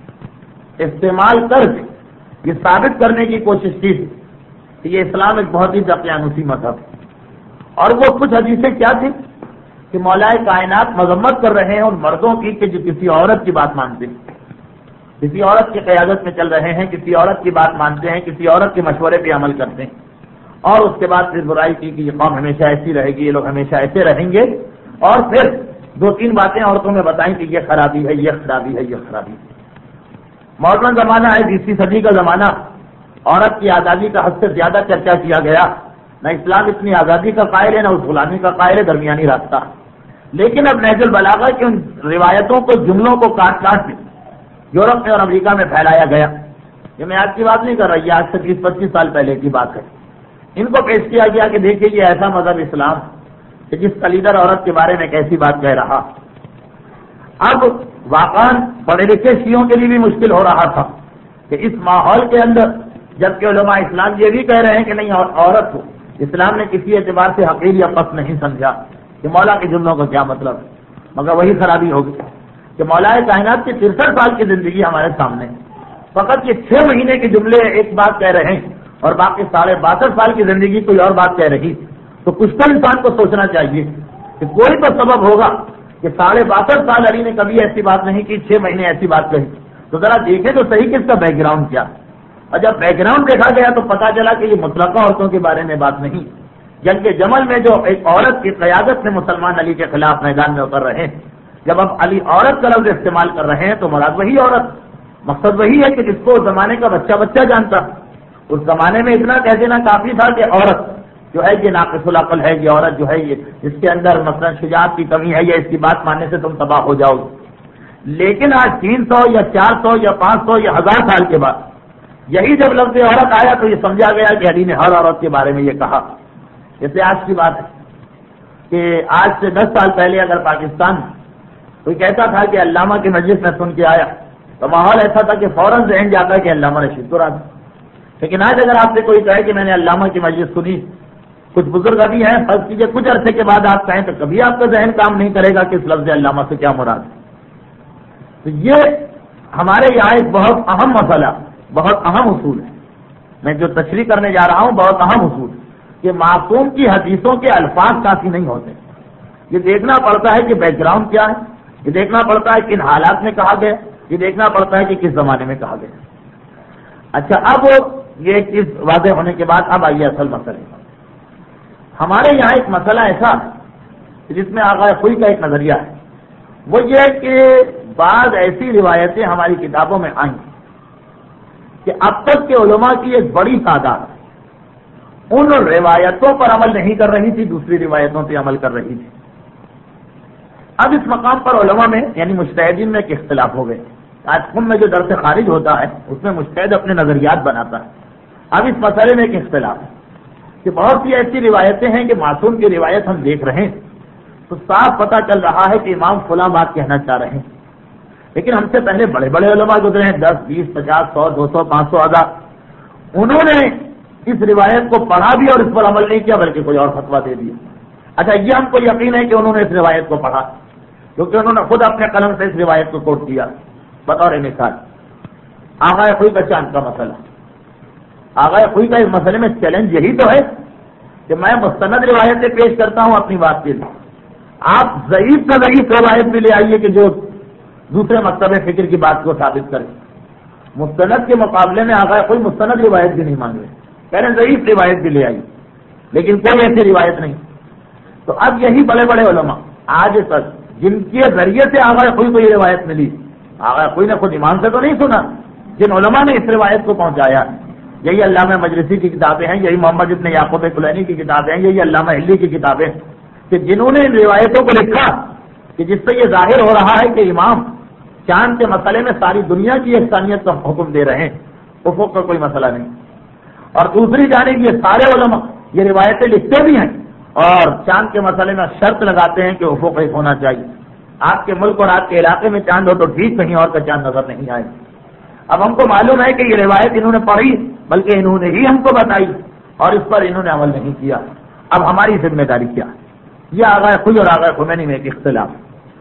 استعمال کر کے یہ ثابت کرنے کی کوشش کی تھی کہ یہ اسلام ایک بہت ہی دقیانوسی مذہب ہے، اور وہ کچھ حدیثیں کیا تھی کہ مولا کائنات مذمت کر رہے ہیں ان مردوں کی کہ جو کسی عورت کی بات مانتے ہیں، کسی عورت کی قیادت میں چل رہے ہیں، کسی عورت کی بات مانتے ہیں، کسی عورت کے مشورے پہ عمل کرتے ہیں، اور اس کے بعد پھر برائی کی کہ یہ قوم ہمیشہ ایسی رہے گی، یہ لوگ ہمیشہ ایسے رہیں گے، اور پھر دو تین باتیں عورتوں میں بتائیں کہ یہ خرابی ہے، یہ خرابی ہے، یہ خرابی ہے۔ ماڈرن زمانہ ہے، بیسویں صدی کا زمانہ، عورت کی آزادی کا حد سے زیادہ چرچا کیا گیا، نہ اسلام اتنی آزادی کا قائل ہے نہ اس غلامی کا قائل ہے، درمیانی راستہ۔ لیکن اب نہج البلاغہ کی ان روایتوں کو، جملوں کو کاٹ کاٹ کے یورپ میں اور امریکہ میں پھیلایا گیا، یہ میں آج کی بات نہیں کر رہا، یہ آج سے بیس پچیس سال پہلے کی بات ہے۔ ان کو پیش کیا گیا کہ دیکھیے یہ ایسا مذہب اسلام کہ جس کا لیڈر عورت کے بارے میں کیسی بات کہہ رہا۔ اب واقعاً پڑھے لکھے شیعوں کے لیے بھی مشکل ہو رہا تھا کہ اس ماحول کے اندر جبکہ علماء اسلام یہ بھی کہہ رہے ہیں کہ نہیں عورت کو اسلام نے کسی اعتبار سے حقیر یا پس نہیں سمجھا کہ مولا کے جملوں کا کیا مطلب ہے، مگر وہی خرابی ہوگی کہ مولا کائنات کی ترسٹھ سال کی زندگی ہمارے سامنے ہے، فقط یہ چھ مہینے کے جملے ایک بات کہہ رہے ہیں اور باقی ساڑھے باسٹھ سال کی زندگی کوئی اور بات کہہ رہی، تو کچھ تو انسان کو سوچنا چاہیے کہ کوئی تو سبب ہوگا کہ ساڑھے باسٹھ سال علی نے کبھی ایسی بات نہیں کی، چھ مہینے ایسی بات کہی، تو ذرا دیکھیں تو صحیح کس کا بیک گراؤنڈ کیا، اور جب بیک گراؤنڈ دیکھا گیا تو پتا چلا کہ یہ مطلقہ عورتوں کے بارے میں بات نہیں، جنگ جمل میں جو ایک عورت کی قیادت میں مسلمان علی کے خلاف میدان میں اتر رہے ہیں، جب اب علی عورت کا لفظ استعمال کر رہے ہیں تو مراد وہی عورت، مقصد وہی ہے کہ جس کو اس زمانے کا بچہ بچہ جانتا، اس زمانے میں اتنا کہہ دینا کافی تھا کہ عورت جو ہے یہ ناقص العقل ہے، یہ عورت جو ہے یہ اس کے اندر مثلا شجاعت کی کمی ہے، یا اس کی بات ماننے سے تم تباہ ہو جاؤ گے۔ لیکن آج تین سو یا چار سو یا پانچ سو یا ہزار سال کے بعد یہی جب لفظ عورت آیا تو یہ سمجھا گیا کہ علی نے ہر عورت کے بارے میں یہ کہا۔ جیسے آج کی بات ہے کہ آج سے دس سال پہلے اگر پاکستان کوئی کہتا تھا کہ علامہ کی مجلس میں سن کے آیا تو ماحول ایسا تھا کہ فوراً ذہن جاتا کہ علامہ رشید قرآن، لیکن آج اگر آپ سے کوئی کہے کہ میں نے علامہ کی مجلس سنی، کچھ بزرگ ابھی ہیں، فرض کیجیے کچھ عرصے کے بعد آپ کہیں تو کبھی آپ کا ذہن کام نہیں کرے گا کہ اس لفظ علامہ سے کیا مراد ہے۔ تو یہ ہمارے یہاں ایک بہت اہم مسئلہ، بہت اہم اصول ہے، میں جو تشریح کرنے جا رہا ہوں بہت اہم اصول کہ معصوم کی حدیثوں کے الفاظ کافی نہیں ہوتے، یہ دیکھنا پڑتا ہے کہ بیک گراؤنڈ کیا ہے، یہ دیکھنا پڑتا ہے کن حالات میں کہا گیا، یہ دیکھنا پڑتا ہے کہ کس زمانے میں کہا گیا۔ اچھا، اب یہ چیز واضح ہونے کے بعد اب آئیے اصل مسئلے۔ ہمارے یہاں ایک مسئلہ ایسا ہے جس میں آغا خوئی کا ایک نظریہ ہے، وہ یہ کہ بعض ایسی روایتیں ہماری کتابوں میں آئیں کہ اب تک کے علماء کی ایک بڑی تعداد ان روایتوں پر عمل نہیں کر رہی تھی، دوسری روایتوں پہ عمل کر رہی تھی۔ اب اس مقام پر علماء میں یعنی مجتہدین میں ایک اختلاف ہو گئے۔ آج خم میں جو درس خارج ہوتا ہے اس میں مجتہد اپنے نظریات بناتا ہے۔ اب اس مسئلے میں ایک اختلاف ہے کہ بہت سی ایسی روایتیں ہیں کہ معصوم کی روایت ہم دیکھ رہے ہیں تو صاف پتہ چل رہا ہے کہ امام فلاں بات کہنا چاہ رہے ہیں، لیکن ہم سے پہلے بڑے بڑے علماء گزرے ہیں، دس بیس پچاس سو دو سو پانچ سو ہزار، انہوں نے اس روایت کو پڑھا بھی اور اس پر عمل نہیں کیا بلکہ کوئی اور فتویٰ دے دیا۔ اچھا، یہ ہم کو یقین ہے کہ انہوں نے اس روایت کو پڑھا کیونکہ انہوں نے خود اپنے قلم سے اس روایت کو کوٹ کیا۔ بطور مثال آغا خوئی کا چاند کا مسئلہ، آغا خوئی کا اس مسئلے میں چیلنج یہی تو ہے کہ میں مستند روایتیں پیش کرتا ہوں اپنی بات کے لیے، آپ ضعیف کا ضعیف روایت بھی لے آئیے کہ جو دوسرے مکتب فکر کی بات کو ثابت کرے۔ مستند کے مقابلے میں آغا خوئی مستند روایت بھی نہیں مانگ رہے، کہہ رہے ضعیف روایت بھی لے آئیے، لیکن کوئی ایسی روایت نہیں۔ تو اب یہی بڑے بڑے علماء آج تک جن کے ذریعے سے آغا خوئی کو یہ روایت ملی، آغا خوئی نے خود امام سے تو نہیں سنا، جن علماء نے اس روایت کو پہنچایا، یہی علامہ مجلسی کی کتابیں ہیں، یہی محمد ابن یعقوب کلینی کی کتابیں ہیں، یہی علامہ ہلی کی کتابیں کہ جنہوں نے ان روایتوں کو لکھا کہ جس سے یہ ظاہر ہو رہا ہے کہ امام چاند کے مسئلے میں ساری دنیا کی یکسانیت کا حکم دے رہے ہیں، افق کا کوئی مسئلہ نہیں۔ اور دوسری جانب یہ سارے علماء یہ روایتیں لکھتے بھی ہیں اور چاند کے مسئلے میں شرط لگاتے ہیں کہ افق ایک ہونا چاہیے، آپ کے ملک اور آپ کے علاقے میں چاند ہو تو ٹھیک، کہیں اور کا چاند نظر نہیں آئے۔ اب ہم کو معلوم ہے کہ یہ روایت انہوں نے پڑھی بلکہ انہوں نے ہی ہم کو بتائی اور اس پر انہوں نے عمل نہیں کیا، اب ہماری ذمہ داری کیا؟ یہ آغا خوئی اور آغا خمینی میں ایک اختلاف۔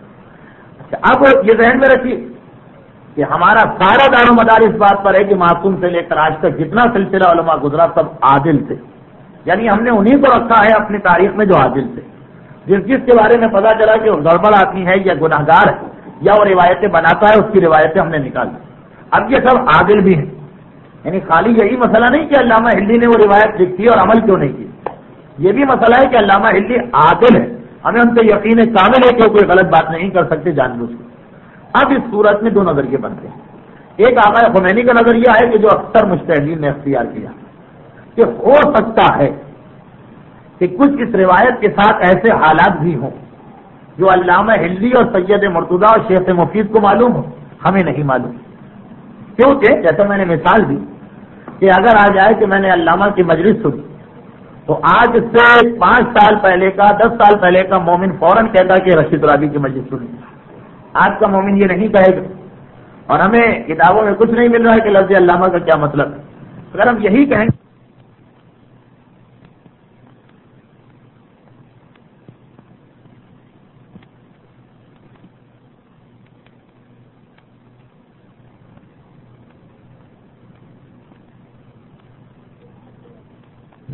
اب یہ ذہن میں رکھیے کہ ہمارا سارا دار و مدار اس بات پر ہے کہ معصوم سے لے کر آج تک جتنا سلسلہ علماء گزرا سب عادل تھے، یعنی ہم نے انہیں کو رکھا ہے اپنی تاریخ میں جو عادل تھے، جس جس کے بارے میں پتا چلا کہ وہ گڑبڑ آتی ہے یا گناہ گار ہے یا وہ روایتیں بناتا ہے، اس کی روایتیں ہم نے نکالی۔ اب یہ سب عادل بھی ہیں، یعنی خالی یہی مسئلہ نہیں کہ علامہ ہلی نے وہ روایت لکھی اور عمل کیوں نہیں کی، یہ بھی مسئلہ ہے کہ علامہ ہلی عادل ہے، ہمیں ان سے یقین کامل ہے کہ وہ کوئی غلط بات نہیں کر سکتے جان بوجھ کے۔ اب اس صورت میں دو نظریے بنتے ہیں، ایک آغا خمینی کا نظریہ ہے کہ جو اکثر مجتہدین نے اختیار کیا کہ ہو سکتا ہے کہ کچھ اس روایت کے ساتھ ایسے حالات بھی ہوں جو علامہ ہلی اور سید مرتضیٰ اور شیخ مفید کو معلوم ہو، ہمیں نہیں معلوم، کیونکہ جیسا میں نے مثال دی کہ اگر آ جائے کہ میں نے علامہ کی مجلس سنی تو آج سے پانچ سال پہلے کا دس سال پہلے کا مومن فوراً کہتا کہ رشید رابی کی مجلس سنی، آج کا مومن یہ نہیں کہے گا، اور ہمیں کتابوں میں کچھ نہیں مل رہا ہے کہ لفظ علامہ کا کیا مطلب ہے۔ اگر ہم یہی کہیں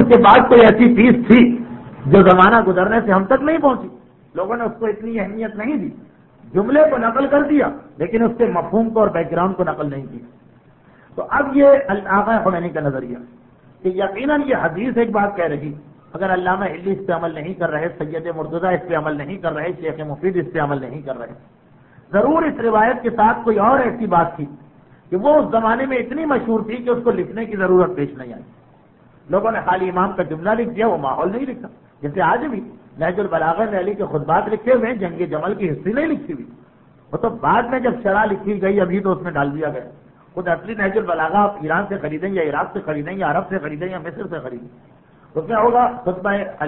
کے بعد کوئی ایسی چیز تھی جو زمانہ گزرنے سے ہم تک نہیں پہنچی، لوگوں نے اس کو اتنی اہمیت نہیں دی، جملے کو نقل کر دیا لیکن اس کے مفہوم کو اور بیک گراؤنڈ کو نقل نہیں کیا۔ تو اب یہ آقا خمینی کا نظریہ کہ یقیناً یہ حدیث ایک بات کہہ رہی، اگر علامہ حلی اس پہ عمل نہیں کر رہے، سید مرتضیٰ اس پہ عمل نہیں کر رہے، شیخ مفید اس پہ عمل نہیں کر رہے، ضرور اس روایت کے ساتھ کوئی اور ایسی بات تھی کہ وہ اس زمانے میں اتنی مشہور تھی کہ اس کو لکھنے کی ضرورت پیش نہیں آئی۔ لوگوں نے خالی امام کا جملہ لکھ دیا، وہ ماحول نہیں لکھا، جیسے آج بھی نہج البلاغہ میں علی کے خطبات لکھے ہوئے ہیں، جنگ جمل کی ہسٹری نہیں لکھی ہوئی، وہ تو بعد میں جب شرح لکھی گئی ابھی تو اس میں ڈال دیا گیا۔ خود اصلی نہج البلاغہ آپ ایران سے خریدیں یا عراق سے خریدیں یا عرب سے خریدیں یا مصر سے خریدیں، اس میں ہوگا خطبہ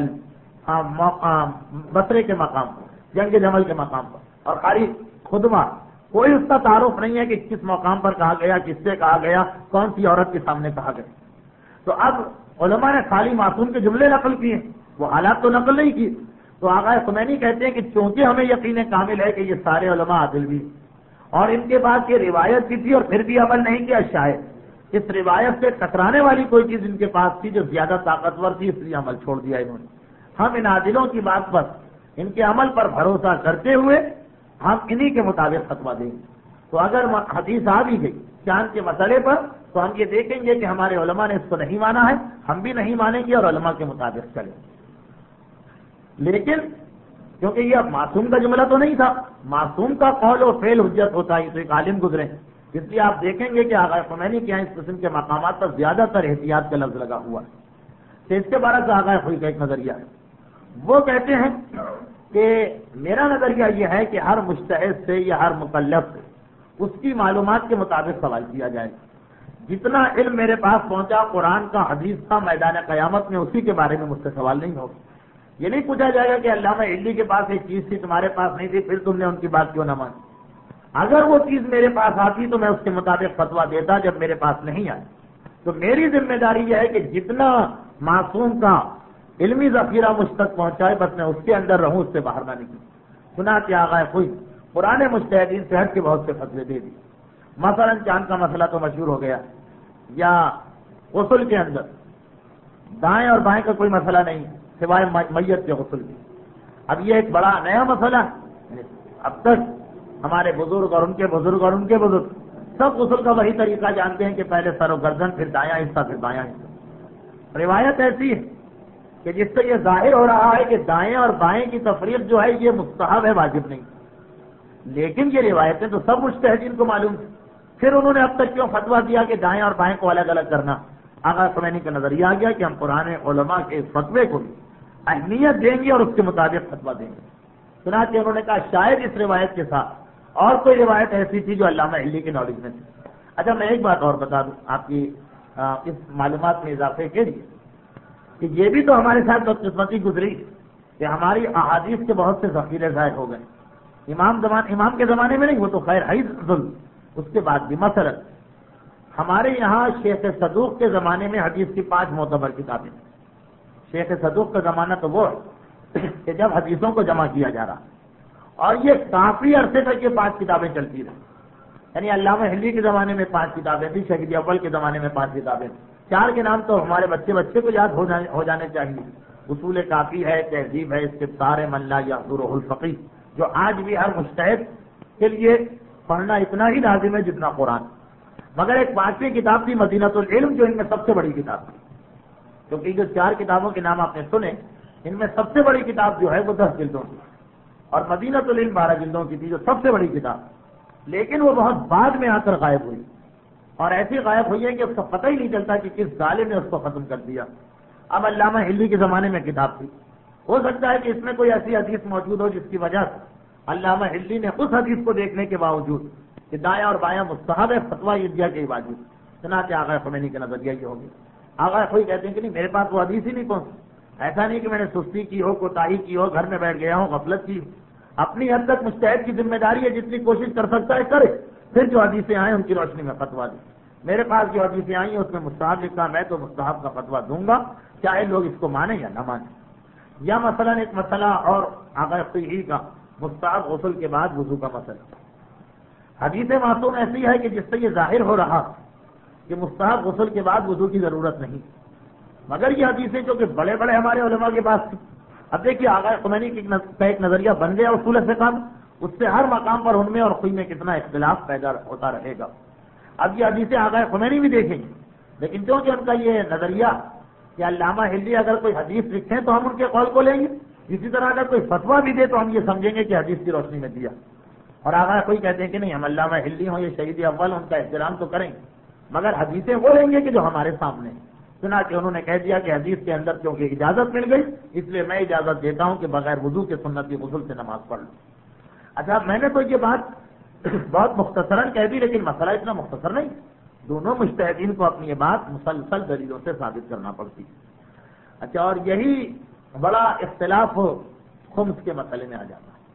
بصرے کے مقام پر، جنگ جمل کے مقام پر، اور خالی خطبہ، کوئی اس کا تعارف نہیں ہے کہ کس مقام پر کہا گیا، کس سے کہا گیا، کون سی عورت کے سامنے کہا گیا۔ تو اب علماء نے خالی معصوم کے جملے نقل کیے، وہ حالات تو نقل نہیں کیے۔ تو آقا خمینی کہتے ہیں کہ چونکہ ہمیں یقین کامل ہے کہ یہ سارے علماء عادل بھی، اور ان کے پاس یہ روایت بھی تھی اور پھر بھی عمل نہیں کیا، شاید اس روایت سے ٹکرانے والی کوئی چیز ان کے پاس تھی جو زیادہ طاقتور تھی، اس لیے عمل چھوڑ دیا انہوں نے۔ ہم ان عادلوں کی بات پر، ان کے عمل پر بھروسہ کرتے ہوئے ہم انہی کے مطابق فتویٰ دیں گے۔ تو اگر حدیث آ بھی گئی چاند کے مسئلے پر تو ہم یہ دیکھیں گے کہ ہمارے علماء نے اس کو نہیں مانا ہے، ہم بھی نہیں مانیں گے اور علماء کے مطابق چلیں گے۔ لیکن کیونکہ یہ اب معصوم کا جملہ تو نہیں تھا، معصوم کا قول و فعل حجت ہوتا ہے، تو ایک عالم گزرے، اس لیے آپ دیکھیں گے کہ آقا خمینی کے یہاں اس قسم کے مقامات پر زیادہ تر احتیاط کا لفظ لگا ہوا ہے۔ تو اس کے بارے سے آقا خوئی کا ایک نظریہ ہے، وہ کہتے ہیں کہ میرا نظریہ یہ ہے کہ ہر مجتہد سے یا ہر مکلف سے اس کی معلومات کے مطابق سوال کیا جائے۔ جتنا علم میرے پاس پہنچا قرآن کا، حدیث کا، میدان قیامت میں اسی کے بارے میں مجھ سے سوال نہیں ہوگا۔ یہ نہیں پوچھا جائے گا کہ علامہ علی کے پاس ایک چیز تھی تمہارے پاس نہیں تھی، پھر تم نے ان کی بات کیوں نہ مانی۔ اگر وہ چیز میرے پاس آتی تو میں اس کے مطابق فتویٰ دیتا، جب میرے پاس نہیں آئی تو میری ذمہ داری یہ ہے کہ جتنا معصوم کا علمی ذخیرہ مجھ تک پہنچائے بس میں اس کے اندر رہوں، اس سے باہر نہ نکلوں۔ سنا کہ آغا کوئی پرانے مجتہدین سے ہٹ کے بہت سے فتوے دے دی، مثلا چاند کا مسئلہ تو مشہور ہو گیا، یا غسل کے اندر دائیں اور بائیں کا کوئی مسئلہ نہیں سوائے میت کے غسل کی۔ اب یہ ایک بڑا نیا مسئلہ ہے، اب تک ہمارے بزرگ اور ان کے بزرگ اور ان کے بزرگ سب غسل کا وہی طریقہ جانتے ہیں کہ پہلے سر و گردن، پھر دایاں حصہ، پھر بایاں حصہ۔ روایت ایسی ہے کہ جس سے یہ ظاہر ہو رہا ہے کہ دائیں اور بائیں کی تفریق جو ہے یہ مستحب ہے، واجب نہیں، لیکن یہ روایتیں تو سب مجتہدین کو معلوم تھی، پھر انہوں نے اب تک کیوں فتویٰ دیا کہ دائیں اور بائیں کو الگ الگ کرنا؟ آغا خمینی کا نظریہ آ گیا کہ ہم پرانے علماء کے اس فتوے کو بھی اہمیت دیں گے اور اس کے مطابق فتویٰ دیں گے۔ چنانچہ انہوں نے کہا شاید اس روایت کے ساتھ اور کوئی روایت ایسی تھی جو علامہ علی کے نالج میں تھی۔ اچھا میں ایک بات اور بتا دوں آپ کی اس معلومات میں اضافے کے لیے کہ یہ بھی تو ہمارے ساتھ بدقسمتی گزری کہ ہماری احادیث کے بہت سے ذخیرے ضائع ہو گئے۔ امام زمان امام کے زمانے میں نہیں، وہ تو خیر ہے ظلم، اس کے بعد بھی مثلا ہمارے یہاں شیخ صدوق کے زمانے میں حدیث کی پانچ معتبر کتابیں، شیخ صدوق کا زمانہ تو وہ ہے کہ جب حدیثوں کو جمع کیا جا رہا، اور یہ کافی عرصے تک یہ پانچ کتابیں چلتی رہی، یعنی علامہ حلی کے زمانے میں پانچ کتابیں تھی، شہید اول کے زمانے میں پانچ کتابیں تھیں۔ چار کے نام تو ہمارے بچے بچے کو یاد ہو جانے ہو جانے چاہیے، اصول کافی ہے، تہذیب ہے، استفسار من لا یحضرہ الفقیہ، جو آج بھی ہر مجتہد کے لیے پڑھنا اتنا ہی لازم ہے جتنا قرآن۔ مگر ایک پانچویں کتاب تھی مدینۃ العلم، جو ان میں سب سے بڑی کتاب تھی، کیونکہ جو چار کتابوں کے نام آپ نے سنے ان میں سب سے بڑی کتاب جو ہے وہ دس جلدوں کی، اور مدینۃ العلم بارہ جلدوں کی تھی، جو سب سے بڑی کتاب، لیکن وہ بہت بعد میں آ کر غائب ہوئی، اور ایسی غائب ہوئی ہے کہ اس کا پتہ ہی نہیں چلتا کہ کس ظالم نے اس کو ختم کر دیا۔ اب علامہ حلی کے زمانے میں کتاب تھی، ہو سکتا ہے کہ اس میں کوئی ایسی حدیث موجود ہو جس کی وجہ سے علامہ حلی نے اس حدیث کو دیکھنے کے باوجود کہ دایاں اور بایاں مستحب ہے فتویٰ یہ دیا کے باوجود، چنانچہ آغا خمینی کا نظریہ یہ ہوگی۔ آغا کوئی کہتے ہیں کہ نہیں میرے پاس وہ حدیث ہی نہیں پہنچی، ایسا نہیں کہ میں نے سستی کی ہو، کوتاہی کی ہو، گھر میں بیٹھ گیا ہوں، غفلت کی، اپنی حد تک مجتہد کی ذمہ داری ہے، جتنی کوشش کر سکتا ہے کرے، پھر جو حدیثیں آئیں ان کی روشنی میں فتویٰ دیں۔ میرے پاس جو حدیثیں آئی ہیں اس میں مستحب لکھا، میں تو مستحب کا فتویٰ دوں گا، چاہے لوگ اس کو مانیں یا نہ مانیں۔ یا مثلا ایک مسئلہ اور آغا فقہی کا مستحب غسل کے بعد وضو کا مسئلہ، حدیث معصوم ایسی ہے کہ جس سے یہ ظاہر ہو رہا کہ مستحب غسل کے بعد وضو کی ضرورت نہیں، مگر یہ حدیثیں جو کہ بڑے بڑے ہمارے علماء کے پاس تھی، اب دیکھیے آغا خمینی کا ایک نظریہ بن گیا اصول فقہ میں، اس سے ہر مقام پر ان میں اور خوئی میں کتنا اختلاف پیدا ہوتا رہے گا۔ اب یہ حدیثیں آغا خمینی بھی دیکھیں گے، لیکن کیونکہ ان کا یہ نظریہ کہ علامہ ہلی اگر کوئی حدیث لکھیں تو ہم ان کے قول کو لیں گے، اسی طرح اگر کوئی فتویٰ بھی دے تو ہم یہ سمجھیں گے کہ حدیث کی روشنی میں دیا، اور آغا کوئی کہتے ہیں کہ نہیں ہم علامہ ہلی ہوں یہ شہید اول ان کا احترام تو کریں گے، مگر حدیثیں وہ لیں گے کہ جو ہمارے سامنے ہیں۔ سنا کہ انہوں نے کہہ دیا کہ حدیث کے اندر کیونکہ اجازت مل گئی اس لیے میں اجازت دیتا ہوں کہ بغیر وضو کے سنتی غسل سے نماز پڑھ لوں۔ اچھا میں نے تو یہ بات بہت مختصراً کہہ دی، لیکن مسئلہ اتنا مختصر نہیں، دونوں مجتہدین کو اپنی یہ بات مسلسل دلیلوں سے ثابت کرنا پڑتی ہے۔ اچھا اور یہی بڑا اختلاف خمس کے مسئلے میں آ جاتا ہے۔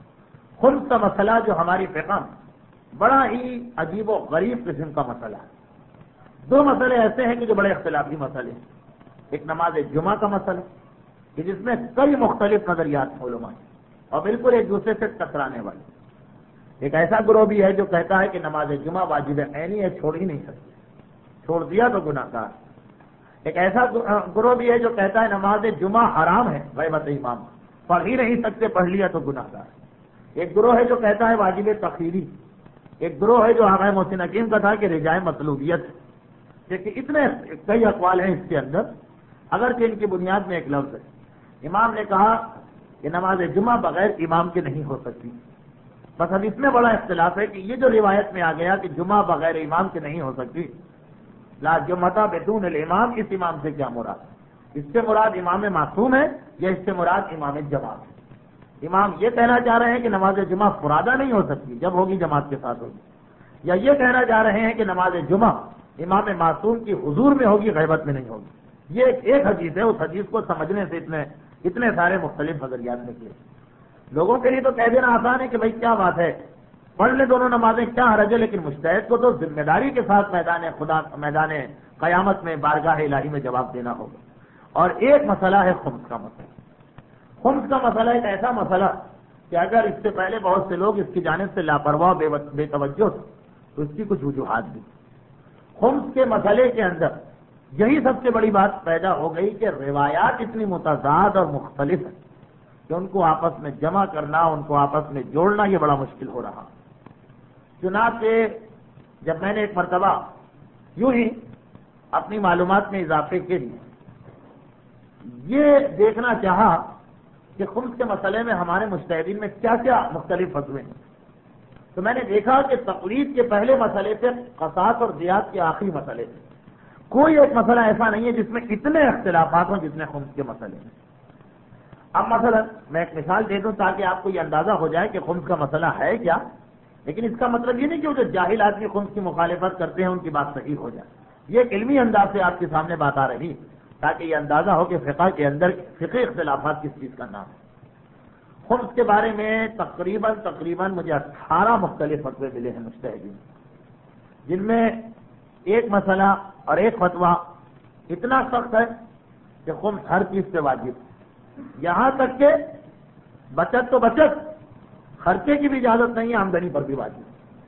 خمس کا مسئلہ جو ہماری فقہ میں بڑا ہی عجیب و غریب قسم کا مسئلہ ہے۔ دو مسئلے ایسے ہیں کہ جو بڑے اختلافی مسئلے ہیں، ایک نماز جمعہ کا مسئلہ کہ جس میں کئی مختلف نظریات ہیں علماء اور بالکل ایک دوسرے سے ٹکرانے والے۔ ایک ایسا گروہ بھی ہے جو کہتا ہے کہ نماز جمعہ واجب عینی ہے، چھوڑ ہی نہیں سکتے، چھوڑ دیا تو گناہ گار۔ ایک ایسا گروہ بھی ہے جو کہتا ہے نماز جمعہ حرام ہے، غیبت امام پڑھ ہی نہیں سکتے، پڑھ لیا تو گناہ گار۔ ایک گروہ ہے جو کہتا ہے واجب تخیری، ایک گروہ ہے جو آغا محسن حکیم کا تھا کہ رجائے مطلوبیت۔ دیکھیے اتنے کئی اقوال ہیں اس کے اندر، اگرچہ ان کی بنیاد میں ایک لفظ ہے۔ امام نے کہا کہ نماز جمعہ بغیر امام کے نہیں ہو سکتی، بس اب اس میں بڑا اختلاف ہے کہ یہ جو روایت میں آ گیا کہ جمعہ بغیر امام کے نہیں ہو سکتی، لا جمعہ بدون الامام، اس امام سے کیا مراد؟ اس سے مراد امام معصوم ہے یا اس سے مراد امام جماعت ہے؟ امام یہ کہنا چاہ رہے ہیں کہ نماز جمعہ فرادہ نہیں ہو سکتی، جب ہوگی جماعت کے ساتھ ہوگی، یا یہ کہنا چاہ رہے ہیں کہ نماز جمعہ امام معصوم کی حضور میں ہوگی، غیبت میں نہیں ہوگی؟ یہ ایک ایک حدیث ہے، اس حدیث کو سمجھنے سے اتنے اتنے سارے مختلف نظریات نکلے۔ لوگوں کے لیے تو کہہ دینا آسان ہے کہ بھائی کیا بات ہے، پڑھ لے دونوں نمازیں، کیا حرج ہے، لیکن مجتہد کو تو ذمہ داری کے ساتھ میدان خدا میدان قیامت میں بارگاہ الہی میں جواب دینا ہوگا۔ اور ایک مسئلہ ہے خمس کا مسئلہ۔ خمس کا مسئلہ ایک ایسا مسئلہ کہ اگر اس سے پہلے بہت سے لوگ اس کی جانب سے لاپرواہ بے توجہ تھے تو اس کی کچھ وجوہات بھی۔ خمس کے مسئلے کے اندر یہی سب سے بڑی بات پیدا ہو گئی کہ روایات اتنی متضاد اور مختلف ہیں کہ ان کو آپس میں جمع کرنا، ان کو آپس میں جوڑنا یہ بڑا مشکل ہو رہا۔ چنانچہ جب میں نے ایک مرتبہ یوں ہی اپنی معلومات میں اضافے کے لیے یہ دیکھنا چاہا کہ خمس کے مسئلے میں ہمارے مجتہدین میں کیا کیا مختلف فتوے ہیں، تو میں نے دیکھا کہ تقلید کے پہلے مسئلے سے قصاص اور دیات کے آخری مسئلے سے کوئی ایک مسئلہ ایسا نہیں ہے جس میں اتنے اختلافات ہوں جتنے خمس کے مسئلے ہیں۔ اب مثلا میں ایک مثال دے دوں تاکہ آپ کو یہ اندازہ ہو جائے کہ خمس کا مسئلہ ہے کیا، لیکن اس کا مطلب یہ نہیں کہ وہ جو جاہل آدمی خمس کی مخالفت کرتے ہیں ان کی بات صحیح ہو جائے، یہ ایک علمی انداز سے آپ کے سامنے بات آ رہی تاکہ یہ اندازہ ہو کہ فقہ کے اندر فقہی اختلافات کس چیز کا نام ہے۔ خمس کے بارے میں تقریباً تقریباً مجھے اٹھارہ مختلف فتوے ملے ہیں مجتہدین، جن میں ایک مسئلہ اور ایک فتویٰ اتنا سخت ہے کہ خمس ہر چیز پہ واجب ہے، یہاں تک کہ بچت تو بچت، خرچے کی بھی اجازت نہیں ہے، آمدنی پر بھی واجب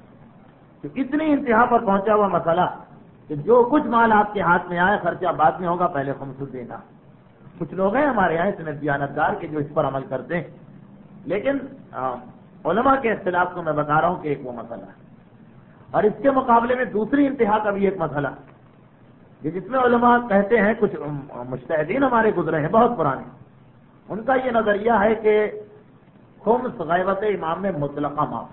ہے۔ تو اتنی انتہا پر پہنچا ہوا مسئلہ کہ جو کچھ مال آپ کے ہاتھ میں آئے خرچہ بعد میں ہوگا، پہلے خمس دینا۔ کچھ لوگ ہیں ہمارے یہاں اتنے دیانتدار کے جو اس پر عمل کرتے ہیں، لیکن علماء کے اختلاف کو میں بتا رہا ہوں کہ ایک وہ مسئلہ ہے، اور اس کے مقابلے میں دوسری انتہا کا بھی ایک مسئلہ کہ جس میں علماء کہتے ہیں، کچھ مجتہدین ہمارے گزرے ہیں بہت پرانے، ان کا یہ نظریہ ہے کہ خمس غیبت امام میں مطلقہ معاف،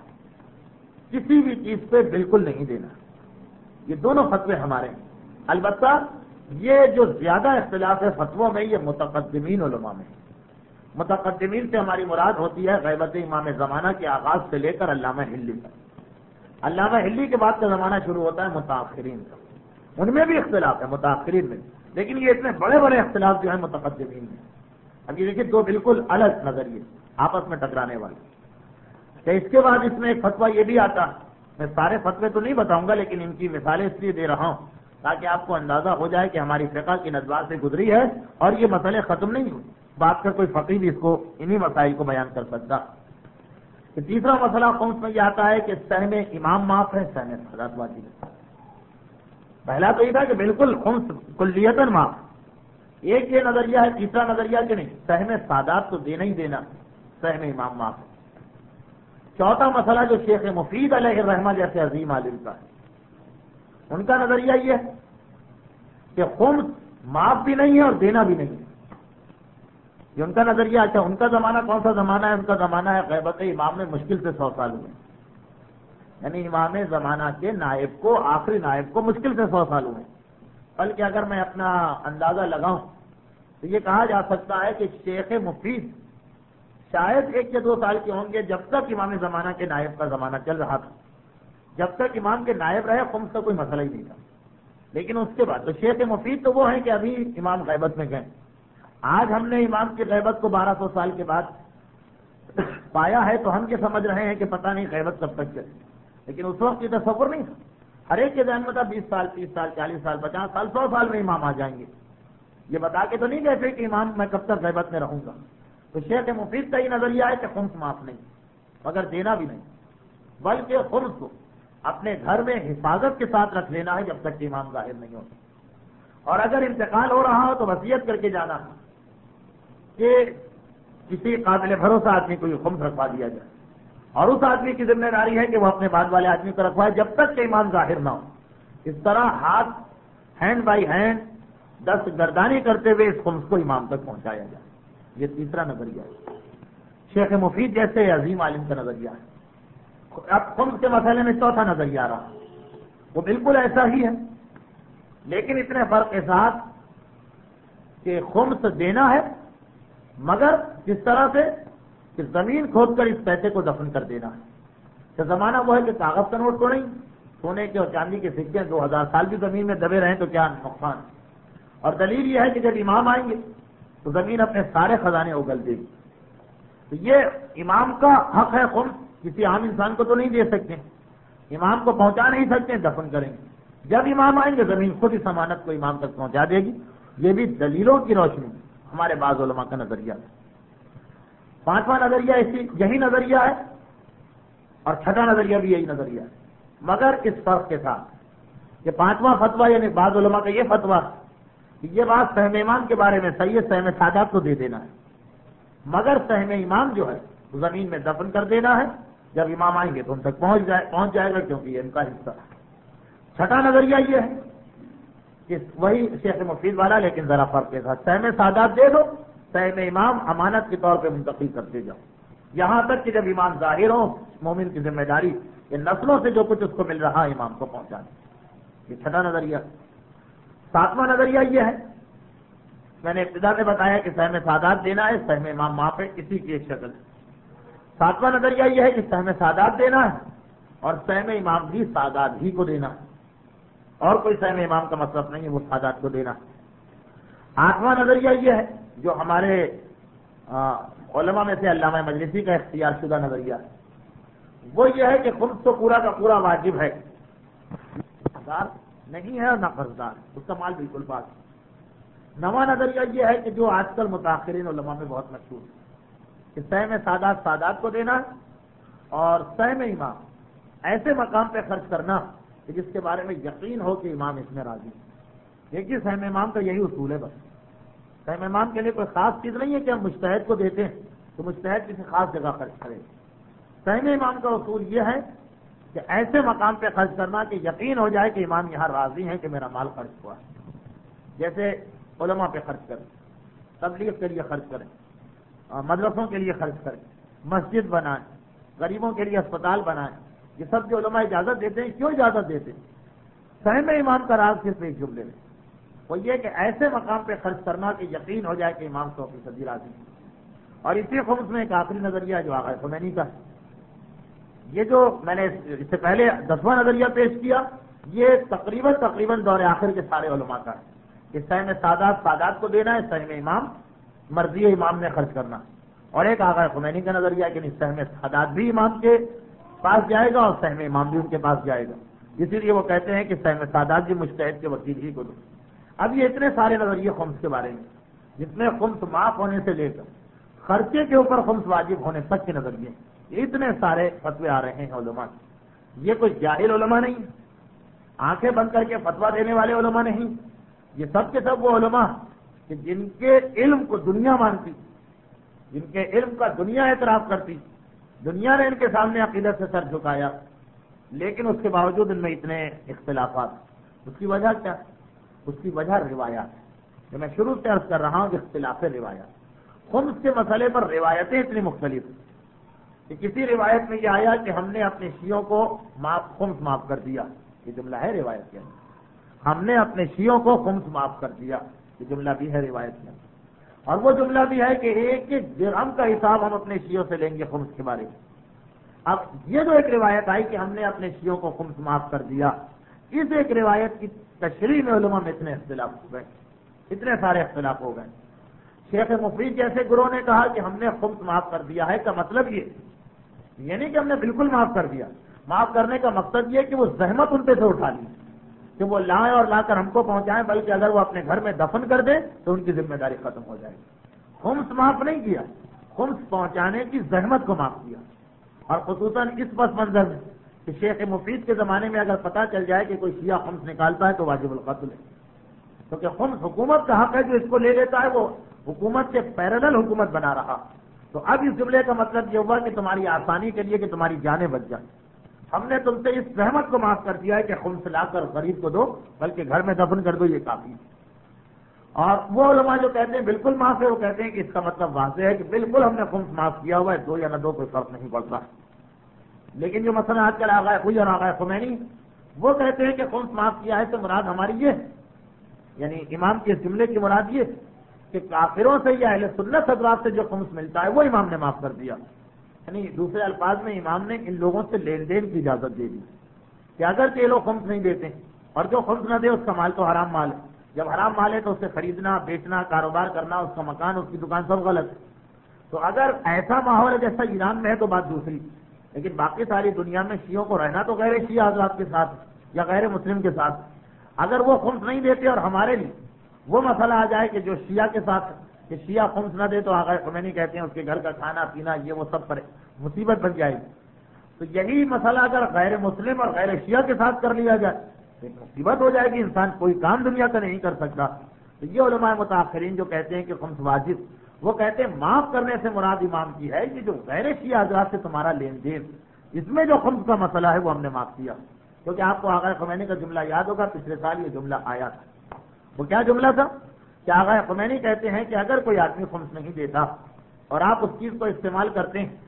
کسی بھی چیز پہ بالکل نہیں دینا۔ یہ دونوں فتوے ہمارے ہیں، البتہ یہ جو زیادہ اختلاف ہے فتووں میں یہ متقدمین علماء میں ہے۔ متقدمین سے ہماری مراد ہوتی ہے غیبت امام زمانہ کے آغاز سے لے کر علامہ ہلی تک۔ علامہ ہلی کے بعد کا زمانہ شروع ہوتا ہے متاخرین کا، ان میں بھی اختلاف ہے متاخرین میں، لیکن یہ اتنے بڑے بڑے اختلاف جو ہیں متقدمین میں۔ اب یہ دیکھیے دو بالکل الگ نظریے آپس میں ٹکرانے والے۔ کہ اس کے بعد اس میں ایک فتویٰ یہ بھی آتا، میں سارے فتوے تو نہیں بتاؤں گا لیکن ان کی مثالیں اس لیے دے رہا ہوں تاکہ آپ کو اندازہ ہو جائے کہ ہماری فقہ کی ندوات سے گزری ہے اور یہ مسئلے ختم نہیں ہوئے، بات کر کوئی فقیہ بھی اس کو انہی مسائل کو بیان کر سکتا۔ کہ تیسرا مسئلہ خمس میں یہ آتا ہے کہ سہم امام معاف ہے، سہم صلاۃ واجب ہے۔ پہلا تو یہ تھا کہ بالکل خمس کلیتاً معاف، ایک یہ نظریہ ہے، تیسرا نظریہ کہ نہیں، سہم سادات تو دینا ہی دینا، سہم امام معاف ہے۔ چوتھا مسئلہ جو شیخ مفید علیہ الرحمہ جیسے عظیم عالم کا ہے، ان کا نظریہ یہ ہے کہ خمس معاف بھی نہیں ہے اور دینا بھی نہیں ہے، یہ ان کا نظریہ۔ اچھا ان کا زمانہ کون سا زمانہ ہے؟ ان کا زمانہ ہے غیبت امام میں مشکل سے سو سال ہوئے، یعنی امام زمانہ کے نائب کو، آخری نائب کو مشکل سے سو سال ہوئے۔ بلکہ اگر میں اپنا اندازہ لگاؤں تو یہ کہا جا سکتا ہے کہ شیخ مفید شاید ایک یا دو سال کے ہوں گے جب تک امام زمانہ کے نائب کا زمانہ چل رہا تھا، جب تک امام کے نائب رہے خمس کا کوئی مسئلہ ہی نہیں تھا۔ لیکن اس کے بعد تو شیخ مفید تو وہ ہیں کہ ابھی امام غیبت میں گئے، آج ہم نے امام کی غیبت کو بارہ سو سال کے بعد پایا ہے تو ہم یہ سمجھ رہے ہیں کہ پتہ نہیں غیبت کب تک چلے، لیکن اس وقت یہ تصور نہیں تھا۔ ہر ایک کے ذہن میں تھا بیس سال، تیس سال، چالیس سال، پچاس سال، سو سال میں امام آ جائیں گے، یہ بتا کے تو نہیں کہتے کہ امام میں کب تک غیبت میں رہوں گا۔ تو شیخ مفید کا یہ نظریہ ہے کہ خمس معاف نہیں، مگر دینا بھی نہیں، بلکہ خمس کو اپنے گھر میں حفاظت کے ساتھ رکھ لینا ہے جب تک کہ امام ظاہر نہیں ہوتا، اور اگر انتقال ہو رہا ہو تو وصیت کر کے جانا کہ کسی قابل بھروسہ آدمی کو یہ خمس رکھوا دیا جائے، اور اس آدمی کی ذمہ داری ہے کہ وہ اپنے بعد والے آدمی کو رکھوائے جب تک کہ امام ظاہر نہ ہو۔ اس طرح ہاتھ ہینڈ بائی ہینڈ دست گردانی کرتے ہوئے اس خمس کو امام تک پہنچایا جائے، یہ تیسرا نظریہ ہے۔ شیخ مفید جیسے عظیم عالم کا نظریہ ہے۔ اب خمس کے مسئلے میں چوتھا نظریہ آ رہا، وہ بالکل ایسا ہی ہے، لیکن اتنے فرق کے ساتھ کہ خمس دینا ہے مگر کس طرح سے کہ زمین کھود کر اس پیسے کو دفن کر دینا ہے۔ تو زمانہ وہ ہے کہ کاغذ کا نوٹ تو نہیں، سونے کے اور چاندی کے سکے دو ہزار سال بھی زمین میں دبے رہیں تو کیا نقصان، اور دلیل یہ ہے کہ جب امام آئیں گے تو زمین اپنے سارے خزانے اگل دے گی۔ تو یہ امام کا حق ہے، خمس کسی عام انسان کو تو نہیں دے سکتے، امام کو پہنچا نہیں سکتے، دفن کریں گے۔ جب امام آئیں گے زمین خود اس امانت کو امام تک پہنچا دے گی۔ یہ بھی دلیلوں کی روشنی ہمارے بعض علماء کا نظریہ ہے۔ پانچواں نظریہ اسی یہی نظریہ ہے، اور چھٹا نظریہ بھی یہی نظریہ ہے، مگر اس فرق کے ساتھ کہ پانچواں فتویٰ یعنی بعض علماء کا یہ فتویٰ کہ یہ بات سہم امام کے بارے میں صحیح ہے، سہم سادات کو دے دینا ہے، مگر سہم امام جو ہے زمین میں دفن کر دینا ہے، جب امام آئیں گے تو ان تک پہنچ جائے پہنچ جائے گا کیونکہ یہ ان کا حصہ ہے۔ چھٹا نظریہ یہ ہے کہ وہی شیخ مفید والا لیکن ذرا فرق کے ساتھ، سہم سادات دے دو، سہم امام امانت کے طور پہ منتقل کرتے جاؤ، یہاں تک کہ جب امام ظاہر ہو مومن کی ذمہ داری یہ نسلوں سے جو کچھ اس کو مل رہا ہے امام کو پہنچا دے۔ یہ چھٹا نظریہ۔ ساتواں نظریہ یہ ہے، میں نے ابتدا میں بتایا کہ سہم سادات دینا ہے، سہم امام معاف ہے، کسی کی ایک شکل۔ ساتواں نظریہ یہ ہے کہ سہم سادات دینا ہے اور سہم امام بھی سادات ہی کو دینا ہے، اور کوئی سہم امام کا مطلب نہیں ہے، وہ سادات کو دینا ہے۔ آٹھواں نظریہ یہ ہے جو ہمارے علماء میں سے علامہ مجلسی کا اختیار شدہ نظریہ ہے، وہ یہ ہے کہ خمس تو پورا کا پورا واجب ہے، قرضدار نہیں ہے اور نہ قرضدار، اس کا مال بالکل پاس ہے۔ نواں نظریہ یہ ہے کہ جو آج کل متاخرین علماء میں بہت مشہور ہے کہ سہم سادات سادات کو دینا اور سہم امام ایسے مقام پہ خرچ کرنا کہ جس کے بارے میں یقین ہو کہ امام اس میں راضی ہے۔ دیکھیے سہم امام کا یہی اصول ہے، بس سہم امام کے لیے کوئی خاص چیز نہیں ہے کہ ہم مجتہد کو دیتے ہیں تو مجتہد کسی خاص جگہ خرچ کرے۔ سہم امام کا اصول یہ ہے کہ ایسے مقام پہ خرچ کرنا کہ یقین ہو جائے کہ امام یہاں راضی ہیں کہ میرا مال خرچ ہوا ہے۔ جیسے علماء پہ خرچ کریں، تبلیغ کے لیے خرچ کریں، مدرسوں کے لیے خرچ کریں، مسجد بنائیں، غریبوں کے لیے اسپتال بنائیں، یہ سب جو علماء اجازت دیتے ہیں، کیوں اجازت دیتے ہیں؟ سہم امام کا راز صرف ایک جملے میں، وہ یہ کہ ایسے مقام پہ خرچ کرنا کہ یقین ہو جائے کہ امام سو فیصدی راضی ہے۔ اور اسی خمس میں ایک آخری نظریہ ہے جو آغا خمینی کا ہے، یہ جو میں نے اس سے پہلے دسواں نظریہ پیش کیا، یہ تقریباً تقریباً دور آخر کے سارے علماء کا ہے کہ سہم سادات سادات کو دینا ہے، سہم امام مرضی امام نے خرچ کرنا، اور ایک آغا خمینی کا نظریہ ہے کہ سہم سادات بھی امام کے پاس جائے گا اور سہم امام بھی ان کے پاس جائے گا، اسی لیے وہ کہتے ہیں کہ سہم سادات بھی مجتہد کے وکیل ہی کو دو۔ اب یہ اتنے سارے نظریے خمس کے بارے میں، جس میں خمس معاف ہونے سے لے کر خرچے کے اوپر خمس واجب ہونے تک کے نظریے، اتنے سارے فتوے آ رہے ہیں علماء، یہ کوئی جاہل علماء نہیں، آنکھیں بند کر کے فتویٰ دینے والے علماء نہیں، یہ سب کے سب وہ علماء کہ جن کے علم کو دنیا مانتی، جن کے علم کا دنیا اعتراف کرتی، دنیا نے ان کے سامنے عقیدت سے سر جھکایا، لیکن اس کے باوجود ان میں اتنے اختلافات، اس کی وجہ کیا؟ اس کی وجہ روایات ہے جو میں شروع سے عرض کر رہا ہوں کہ اختلاف روایات۔ خمس کے مسئلے پر روایتیں اتنی مختلف ہیں کہ کسی روایت میں یہ آیا کہ ہم نے اپنے شیعوں کو معاف خمس معاف کر دیا، یہ جملہ ہے روایت کے اندر، ہم نے اپنے شیعوں کو خمس معاف کر دیا، یہ جملہ بھی ہے روایت کے اندر، اور وہ جملہ بھی ہے کہ ایک ایک درہم کا حساب ہم اپنے شیعوں سے لیں گے خمس کے بارے میں۔ اب یہ جو ایک روایت آئی کہ ہم نے اپنے شیعوں کو خمس معاف کر دیا، اس ایک روایت کی تشریح میں علماء میں اتنے اختلاف ہو گئے، اتنے سارے اختلاف ہو گئے۔ شیخ مفید جیسے گروہ نے کہا کہ ہم نے خمس معاف کر دیا ہے، کا مطلب یہ یہ نہیں کہ ہم نے بالکل معاف کر دیا، معاف کرنے کا مقصد یہ کہ وہ زحمت ان پہ سے اٹھا لی کہ وہ لائیں اور لا کر ہم کو پہنچائیں، بلکہ اگر وہ اپنے گھر میں دفن کر دیں تو ان کی ذمہ داری ختم ہو جائے گی۔ خمس معاف نہیں کیا، خمس پہنچانے کی زحمت کو معاف کیا، اور خصوصاً اس پس منظر میں کہ شیخ مفید کے زمانے میں اگر پتہ چل جائے کہ کوئی شیعہ خمس نکالتا ہے تو واجب القتل ہے، کیونکہ خمس حکومت کا حق ہے، جو اس کو لے لیتا ہے وہ حکومت سے پیرالل حکومت بنا رہا۔ تو اب اس جملے کا مطلب یہ ہوا کہ تمہاری آسانی کے لیے کہ تمہاری جانیں بچ جائیں، ہم نے تم سے اس زحمت کو معاف کر دیا ہے کہ خمس لا کر غریب کو دو، بلکہ گھر میں دفن کر دو، یہ کافی ہے۔ اور وہ علماء جو کہتے ہیں بالکل معاف ہے، وہ کہتے ہیں کہ اس کا مطلب واضح ہے کہ بالکل ہم نے خمس معاف کیا ہوا ہے، دو یا نہ دو کوئی فرق نہیں پڑتا۔ لیکن جو مسئلہ آج کل آغا خوئی اور آغا خمینی وہ کہتے ہیں کہ خمس معاف کیا ہے تو مراد ہماری یہ، یعنی امام کے اس جملے کی مراد یہ کہ کافروں سے یا اہل سنت حضرات سے جو خمس ملتا ہے وہ امام نے معاف کر دیا، یعنی دوسرے الفاظ میں امام نے ان لوگوں سے لین دین کی اجازت دے دی کہ اگر یہ لوگ خمس نہیں دیتے اور جو خمس نہ دے اس کا مال تو حرام مال ہے، جب حرام مال ہے تو اسے خریدنا، بیچنا، کاروبار کرنا، اس کا مکان، اس کی دکان سب غلط ہے۔ تو اگر ایسا ماحول ہے جیسا ایران میں ہے تو بات دوسری، لیکن باقی ساری دنیا میں شیعوں کو رہنا تو غیر شیعہ حضرات کے ساتھ یا غیر مسلم کے ساتھ، اگر وہ خمس نہیں دیتے اور ہمارے لیے وہ مسئلہ آ جائے کہ جو شیعہ کے ساتھ کہ شیعہ خمس نہ دے تو آغا خمینی کہتے ہیں اس کے گھر کا کھانا پینا یہ وہ سب پر مصیبت بن جائے گی، تو یہی مسئلہ اگر غیر مسلم اور غیر شیعہ کے ساتھ کر لیا جائے تو ایک مصیبت ہو جائے گی، انسان کوئی کام دنیا کا نہیں کر سکتا۔ تو یہ علماء متاخرین جو کہتے ہیں کہ خمس واجب، وہ کہتے ہیں معاف کرنے سے مراد امام کی ہے کہ جو غیر شیعہ حضرات سے تمہارا لین دین، اس میں جو خمس کا مسئلہ ہے وہ ہم نے معاف کیا، کیونکہ آپ کو آغا خمینی کا جملہ یاد ہوگا، پچھلے سال یہ جملہ آیا تھا۔ وہ کیا جملہ تھا کہ آغا خمینی کہتے ہیں کہ اگر کوئی آدمی خمس نہیں دیتا اور آپ اس چیز کو استعمال کرتے ہیں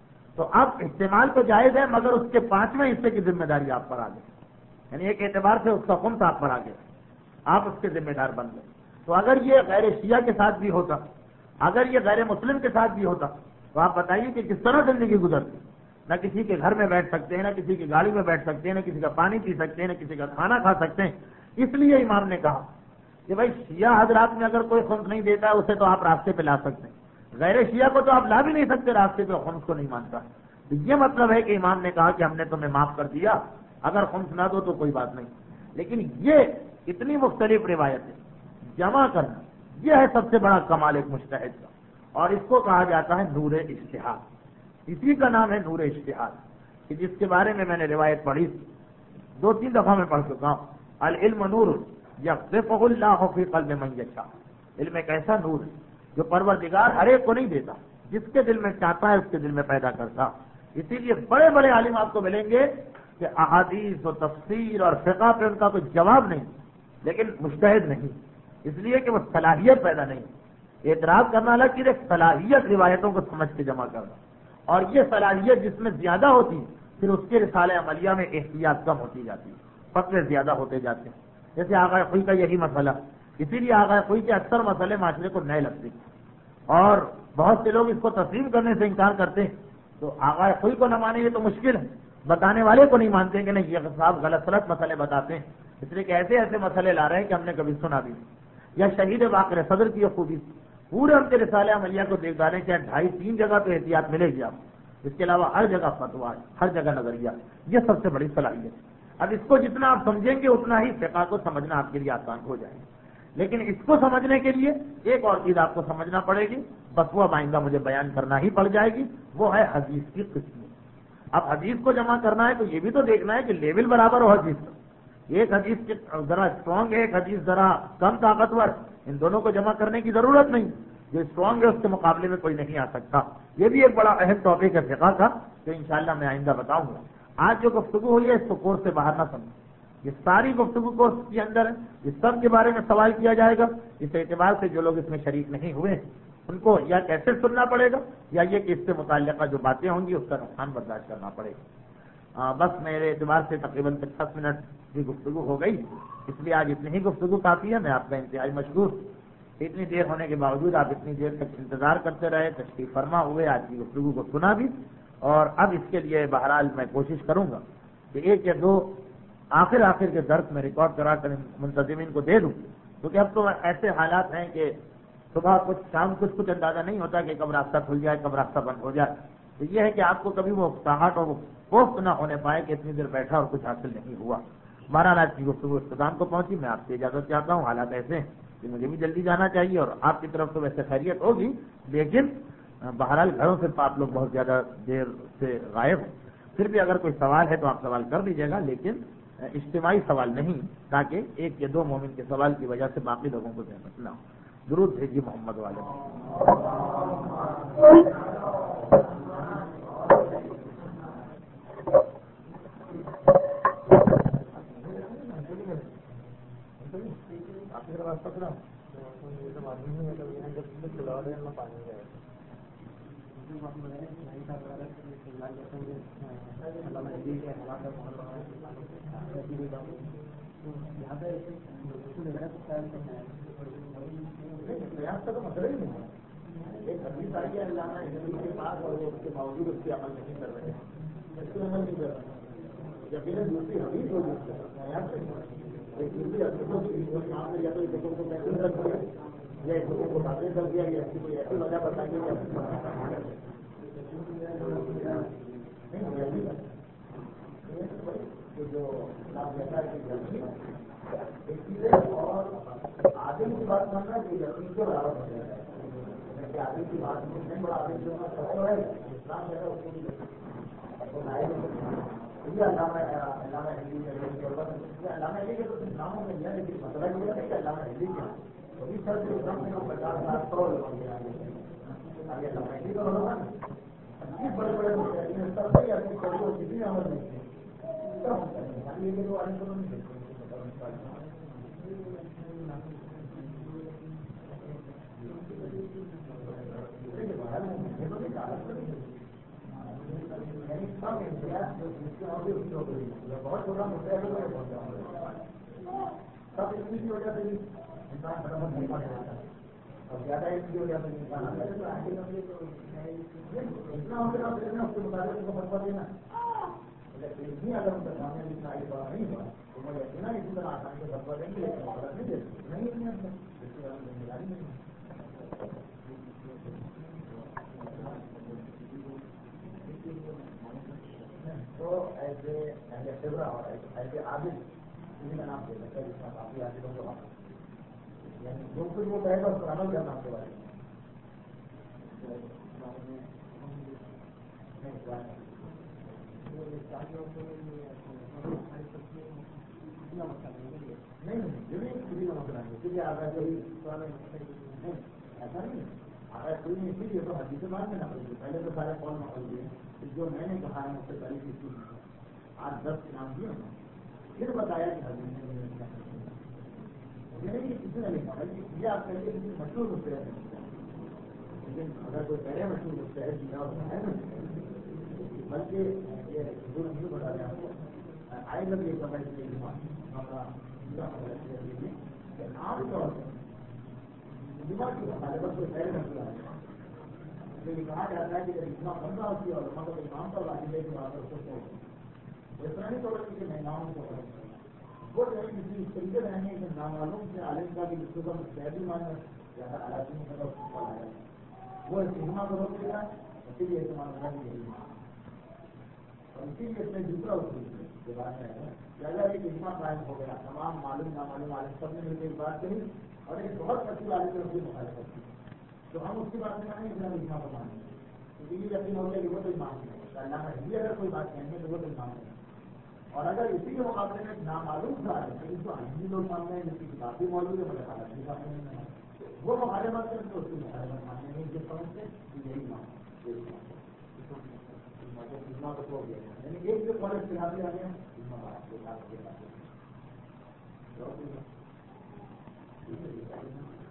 تو اب استعمال تو جائز ہے مگر اس کے پانچویں حصے کی ذمہ داری آپ پر آ گئی، یعنی ایک اعتبار سے اس کا خمس آپ پر آ گیا، آپ اس کے ذمہ دار بن گئے۔ تو اگر یہ غیر شیعہ کے ساتھ بھی ہوتا، اگر یہ غیر مسلم کے ساتھ بھی ہوتا تو آپ بتائیے کہ کس طرح زندگی گزرتی، نہ کسی کے گھر میں بیٹھ سکتے ہیں، نہ کسی کی گاڑی میں بیٹھ سکتے ہیں، نہ کسی کا پانی پی سکتے ہیں، نہ کسی کا کھانا کھا سکتے ہیں۔ اس لیے امام نے کہا کہ بھائی شیعہ حضرات میں اگر کوئی خمس نہیں دیتا اسے تو آپ راستے پہ لا سکتے ہیں، غیر شیعہ کو تو آپ لا بھی نہیں سکتے راستے پہ، خمس کو نہیں مانتا۔ تو یہ مطلب ہے کہ امام نے کہا کہ ہم نے تمہیں معاف کر دیا، اگر خمس نہ دو تو کوئی بات نہیں۔ لیکن یہ اتنی مختلف روایتیں جمع کرنا یہ ہے سب سے بڑا کمال ایک مجتہد کا، اور اس کو کہا جاتا ہے نور اجتہاد، اسی کا نام ہے نور اجتہاد، کہ جس کے بارے میں میں نے روایت پڑھی تھی، دو تین دفعہ میں پڑھ چکا ہوں۔ العلم نور یقذفہ اللہ فی قلب من یشاء، علم ایک ایسا نور ہے جو پروردگار ہر ایک کو نہیں دیتا، جس کے دل میں چاہتا ہے اس کے دل میں پیدا کرتا۔ اسی لیے بڑے بڑے عالم آپ کو ملیں گے کہ احادیث و تفسیر اور فقہ پہ ان کا کوئی جواب نہیں، لیکن مجتہد نہیں، اس لیے کہ وہ صلاحیت پیدا نہیں۔ اعتراض کرنا الگ چیز ہے، صلاحیت روایتوں کو سمجھ کے جمع کرنا، اور یہ صلاحیت جس میں زیادہ ہوتی ہے پھر اس کے رسالہ عملیہ میں احتیاط کم ہوتی جاتی ہے، فتوے زیادہ ہوتے جاتے ہیں۔ جیسے آغا خوئی کا یہی مسئلہ، اسی لیے آغا خوئی کے اکثر مسئلے معاشرے کو نئے لگتے ہیں اور بہت سے لوگ اس کو تسلیم کرنے سے انکار کرتے ہیں، تو آغا خوئی کو نہ مانے یہ تو مشکل ہے، بتانے والے کو نہیں مانتے کہ نہیں یہ صاحب غلط غلط مسئلے بتاتے ہیں، اس لیے کہ ایسے ایسے مسئلے لا رہے ہیں کہ ہم نے کبھی سنا بھی نہیں۔ یا شہید باقر صدر کی یہ خوبی، پورے ہم کے رسالہ عملیہ کو دیکھ ڈالیں کہ ڈھائی تین جگہ تو احتیاط ملے گی آپ کو، اس کے علاوہ ہر جگہ فتوا، ہر جگہ نظریہ، یہ سب سے بڑی صلاحیت ہے۔ اب اس کو جتنا آپ سمجھیں گے اتنا ہی فقہ کو سمجھنا آپ کے لیے آسان ہو جائے گا، لیکن اس کو سمجھنے کے لیے ایک اور چیز آپ کو سمجھنا پڑے گی، بس وہ آئندہ مجھے بیان کرنا ہی پڑ جائے گی، وہ ہے حدیث کی قسمیں۔ اب حدیث کو جمع کرنا ہے تو یہ بھی تو دیکھنا ہے کہ لیول برابر ہو حدیث کا، ایک حدیث کے ذرا اسٹرانگ ہے، ایک حدیث ذرا کم طاقتور، ان دونوں کو جمع کرنے کی ضرورت نہیں. جو اسٹرانگ ہے اس کے مقابلے میں کوئی نہیں آ سکتا. یہ بھی ایک بڑا اہم ٹاپک ہے فقہ کا، جو انشاءاللہ میں آئندہ بتاؤں گا. آج جو گفتگو ہوئی ہے اس کو کورس سے باہر نہ سمجھیں. یہ ساری گفتگو کورس کے اندر ہے، اس سب کے بارے میں سوال کیا جائے گا. اس اعتبار سے جو لوگ اس میں شریک نہیں ہوئے ان کو یا کیسے سننا پڑے گا، یا یہ کہ اس سے متعلقہ جو باتیں ہوں گی اس کا نقصان برداشت کرنا پڑے گا. آ, بس میرے اعتبار سے تقریباً پچاس منٹ کی گفتگو ہو گئی، اس لیے آج اتنی ہی گفتگو کافی ہے. میں آپ کا انتہائی مشکور. اتنی دیر ہونے کے باوجود آپ اتنی دیر تک انتظار کرتے رہے، تشریف فرما ہوئے، آج کی گفتگو کو سنا بھی. اور اب اس کے لیے بہرحال میں کوشش کروں گا کہ ایک یا دو آخر آخر کے درس میں ریکارڈ کرا کر منتظمین کو دے دوں، کیونکہ اب تو ایسے حالات ہیں کہ صبح کچھ شام کچھ کچھ اندازہ نہیں ہوتا کہ کب راستہ کھل جائے کب راستہ بند ہو جائے. تو یہ ہے کہ آپ کو کبھی وہ اکتاہٹ اور وہ خوف نہ ہونے پائے کہ اتنی دیر بیٹھا اور کچھ حاصل نہیں ہوا. بہرحال آج کی گفتگو اختتام کو پہنچی. میں آپ سے اجازت چاہتا ہوں. حالات ایسے ہیں کہ مجھے بھی جلدی جانا چاہیے اور آپ کی طرف تو ویسے خیریت ہوگی، لیکن بہرحال گھروں سے آپ لوگ بہت زیادہ دیر سے غائب ہیں. پھر بھی اگر کوئی سوال ہے تو آپ سوال کر دیجیے گا، لیکن اجتماعی سوال نہیں، تاکہ ایک یا دو مومن کے سوال کی وجہ سے باقی لوگوں کو زحمت نہ ہو. درود بھیجیے محمد والے. پریاس کا تو مسئلہ ہی نہیں ہے. ایک حدیث آئی ہے علامہ حدیث کے پاس اور وہ اس کے باوجود اس کی عمل نہیں کر رہے ہیں، اس کو عمل نہیں کر رہے ہیں. جب یہ دوسری حدیث ہوگی ایک دوسری حدیث ہوگی یا تو لوگوں کو محسوس کر دیا یا ایک لوگوں کو باتیں کر دیا یا اس کی کوئی ایسی وجہ بتائیے جو ایک چیز ہے. اور آدمی کی بات ماننا کہ یقین کے برابر ہو جائے گا کہ آدمی کی بات نہیں بڑا آدمی جو ہے اسلام جو ہے اس کو بھی علامہ علامہ ہندی علامہ ہندی کے تو اسلاموں میں ہے، لیکن مسئلہ یہ ہے کہ علامہ ہندی کے وہی سر جو اسلام میں پچاس لاکھ کروڑ لوگ آگے علامہ ہندی کا ہوگا نا بڑے بڑے سب سے اپنی کروڑوں کسی عمل نہیں ہے. بہت چھوٹا مدعا ہے سب اس کی وجہ سے انسان فٹافٹ نہیں پا جاتا ہے اور زیادہ اس کی وجہ سے انسان اتنا ہوگا اس کے مطابق کو فتوا دینا. لیکن اگر ان کا سامنے اتنا آگے بڑا نہیں ہوا تو مجھے اتنا اسی طرح آسانی سے فتوا دیں گے، لیکن غلط نہیں دیتے نہیں نہیں. تو ایسے ایسے خبرہ اور ایسے عابد کسی کا نام دے سکتا ہے جس میں کافی عابدوں کو یعنی جو کچھ وہ کہے گا اس پر عمل کرنا آپ کے بارے میں. نہیں کسی کا مسئلہ نہیں، کسی آگاہ جو ایسا نہیں اگر کوئی نہیں اسی لیے تو حدیث بعد میں نقل کی. پہلے تو سارے قول نقل دیے، جو میں نے کہا ہے مجھ سے پہلے کی چیز آج دس نام دیے پھر بتایا کہ حدیث کسی نے لکھا یہ آپ کہتے کسی مشہور مستحد ہے، لیکن اگر کوئی پہلے مشہور مستحد دیا ہے نا بلکہ یہ حضور نہیں بتا رہے آپ کو آئے گا بھی ایک سمجھ کے عام طور پر دماغ کی بتا بس کوئی پہلے مشہور ہے لیکن کہا جاتا ہے کہ اتنا بندہ ہوتی ہے اور مطلب امام پر واجب کی بات ہے اس طرح نہیں توڑ کہ میں نام کو وہ کسی اس طریقے سے رہیں کہ نامعلوم سے عالم کا بھی جس کو مستحدی مانا زیادہ علاقوں میں وہ اجتماع کو روک دے گا، اسی لیے اجتماع کرنا بھی یہی اور اسی لیے اس میں دوسرا اصول کے بات ہے کہ اگر ایک اجتماع قائم ہو گیا تمام معلوم نامعلوم عالم سب نے مل کے بات کری اور ایک بہت مشہور عالم نے اس کی مخالفت کی تو ہم اس کی بات میں مانیں اتنا اجتماع کو مانیں گے کیونکہ یہ یقین ہو گیا کہ وہ تو ایمان نہیں ہے. علامہ ہندی اگر کوئی بات کہیں گے تو وہ تو ایمان نہیں اور اگر اسی کے مقابلے میں نامعلوم تھا لیکن تو ہندی لوگ مانتے ہیں جس کی کتاب بھی موجود ہے مگر حالت بھی کافی نہیں ہے وہ مخالفت کرتے تو اس کی مخالفت ماننے نہیں جس سمجھتے یہی مانتے یعنی ایک جو کالج خلافی آ گیا اس میں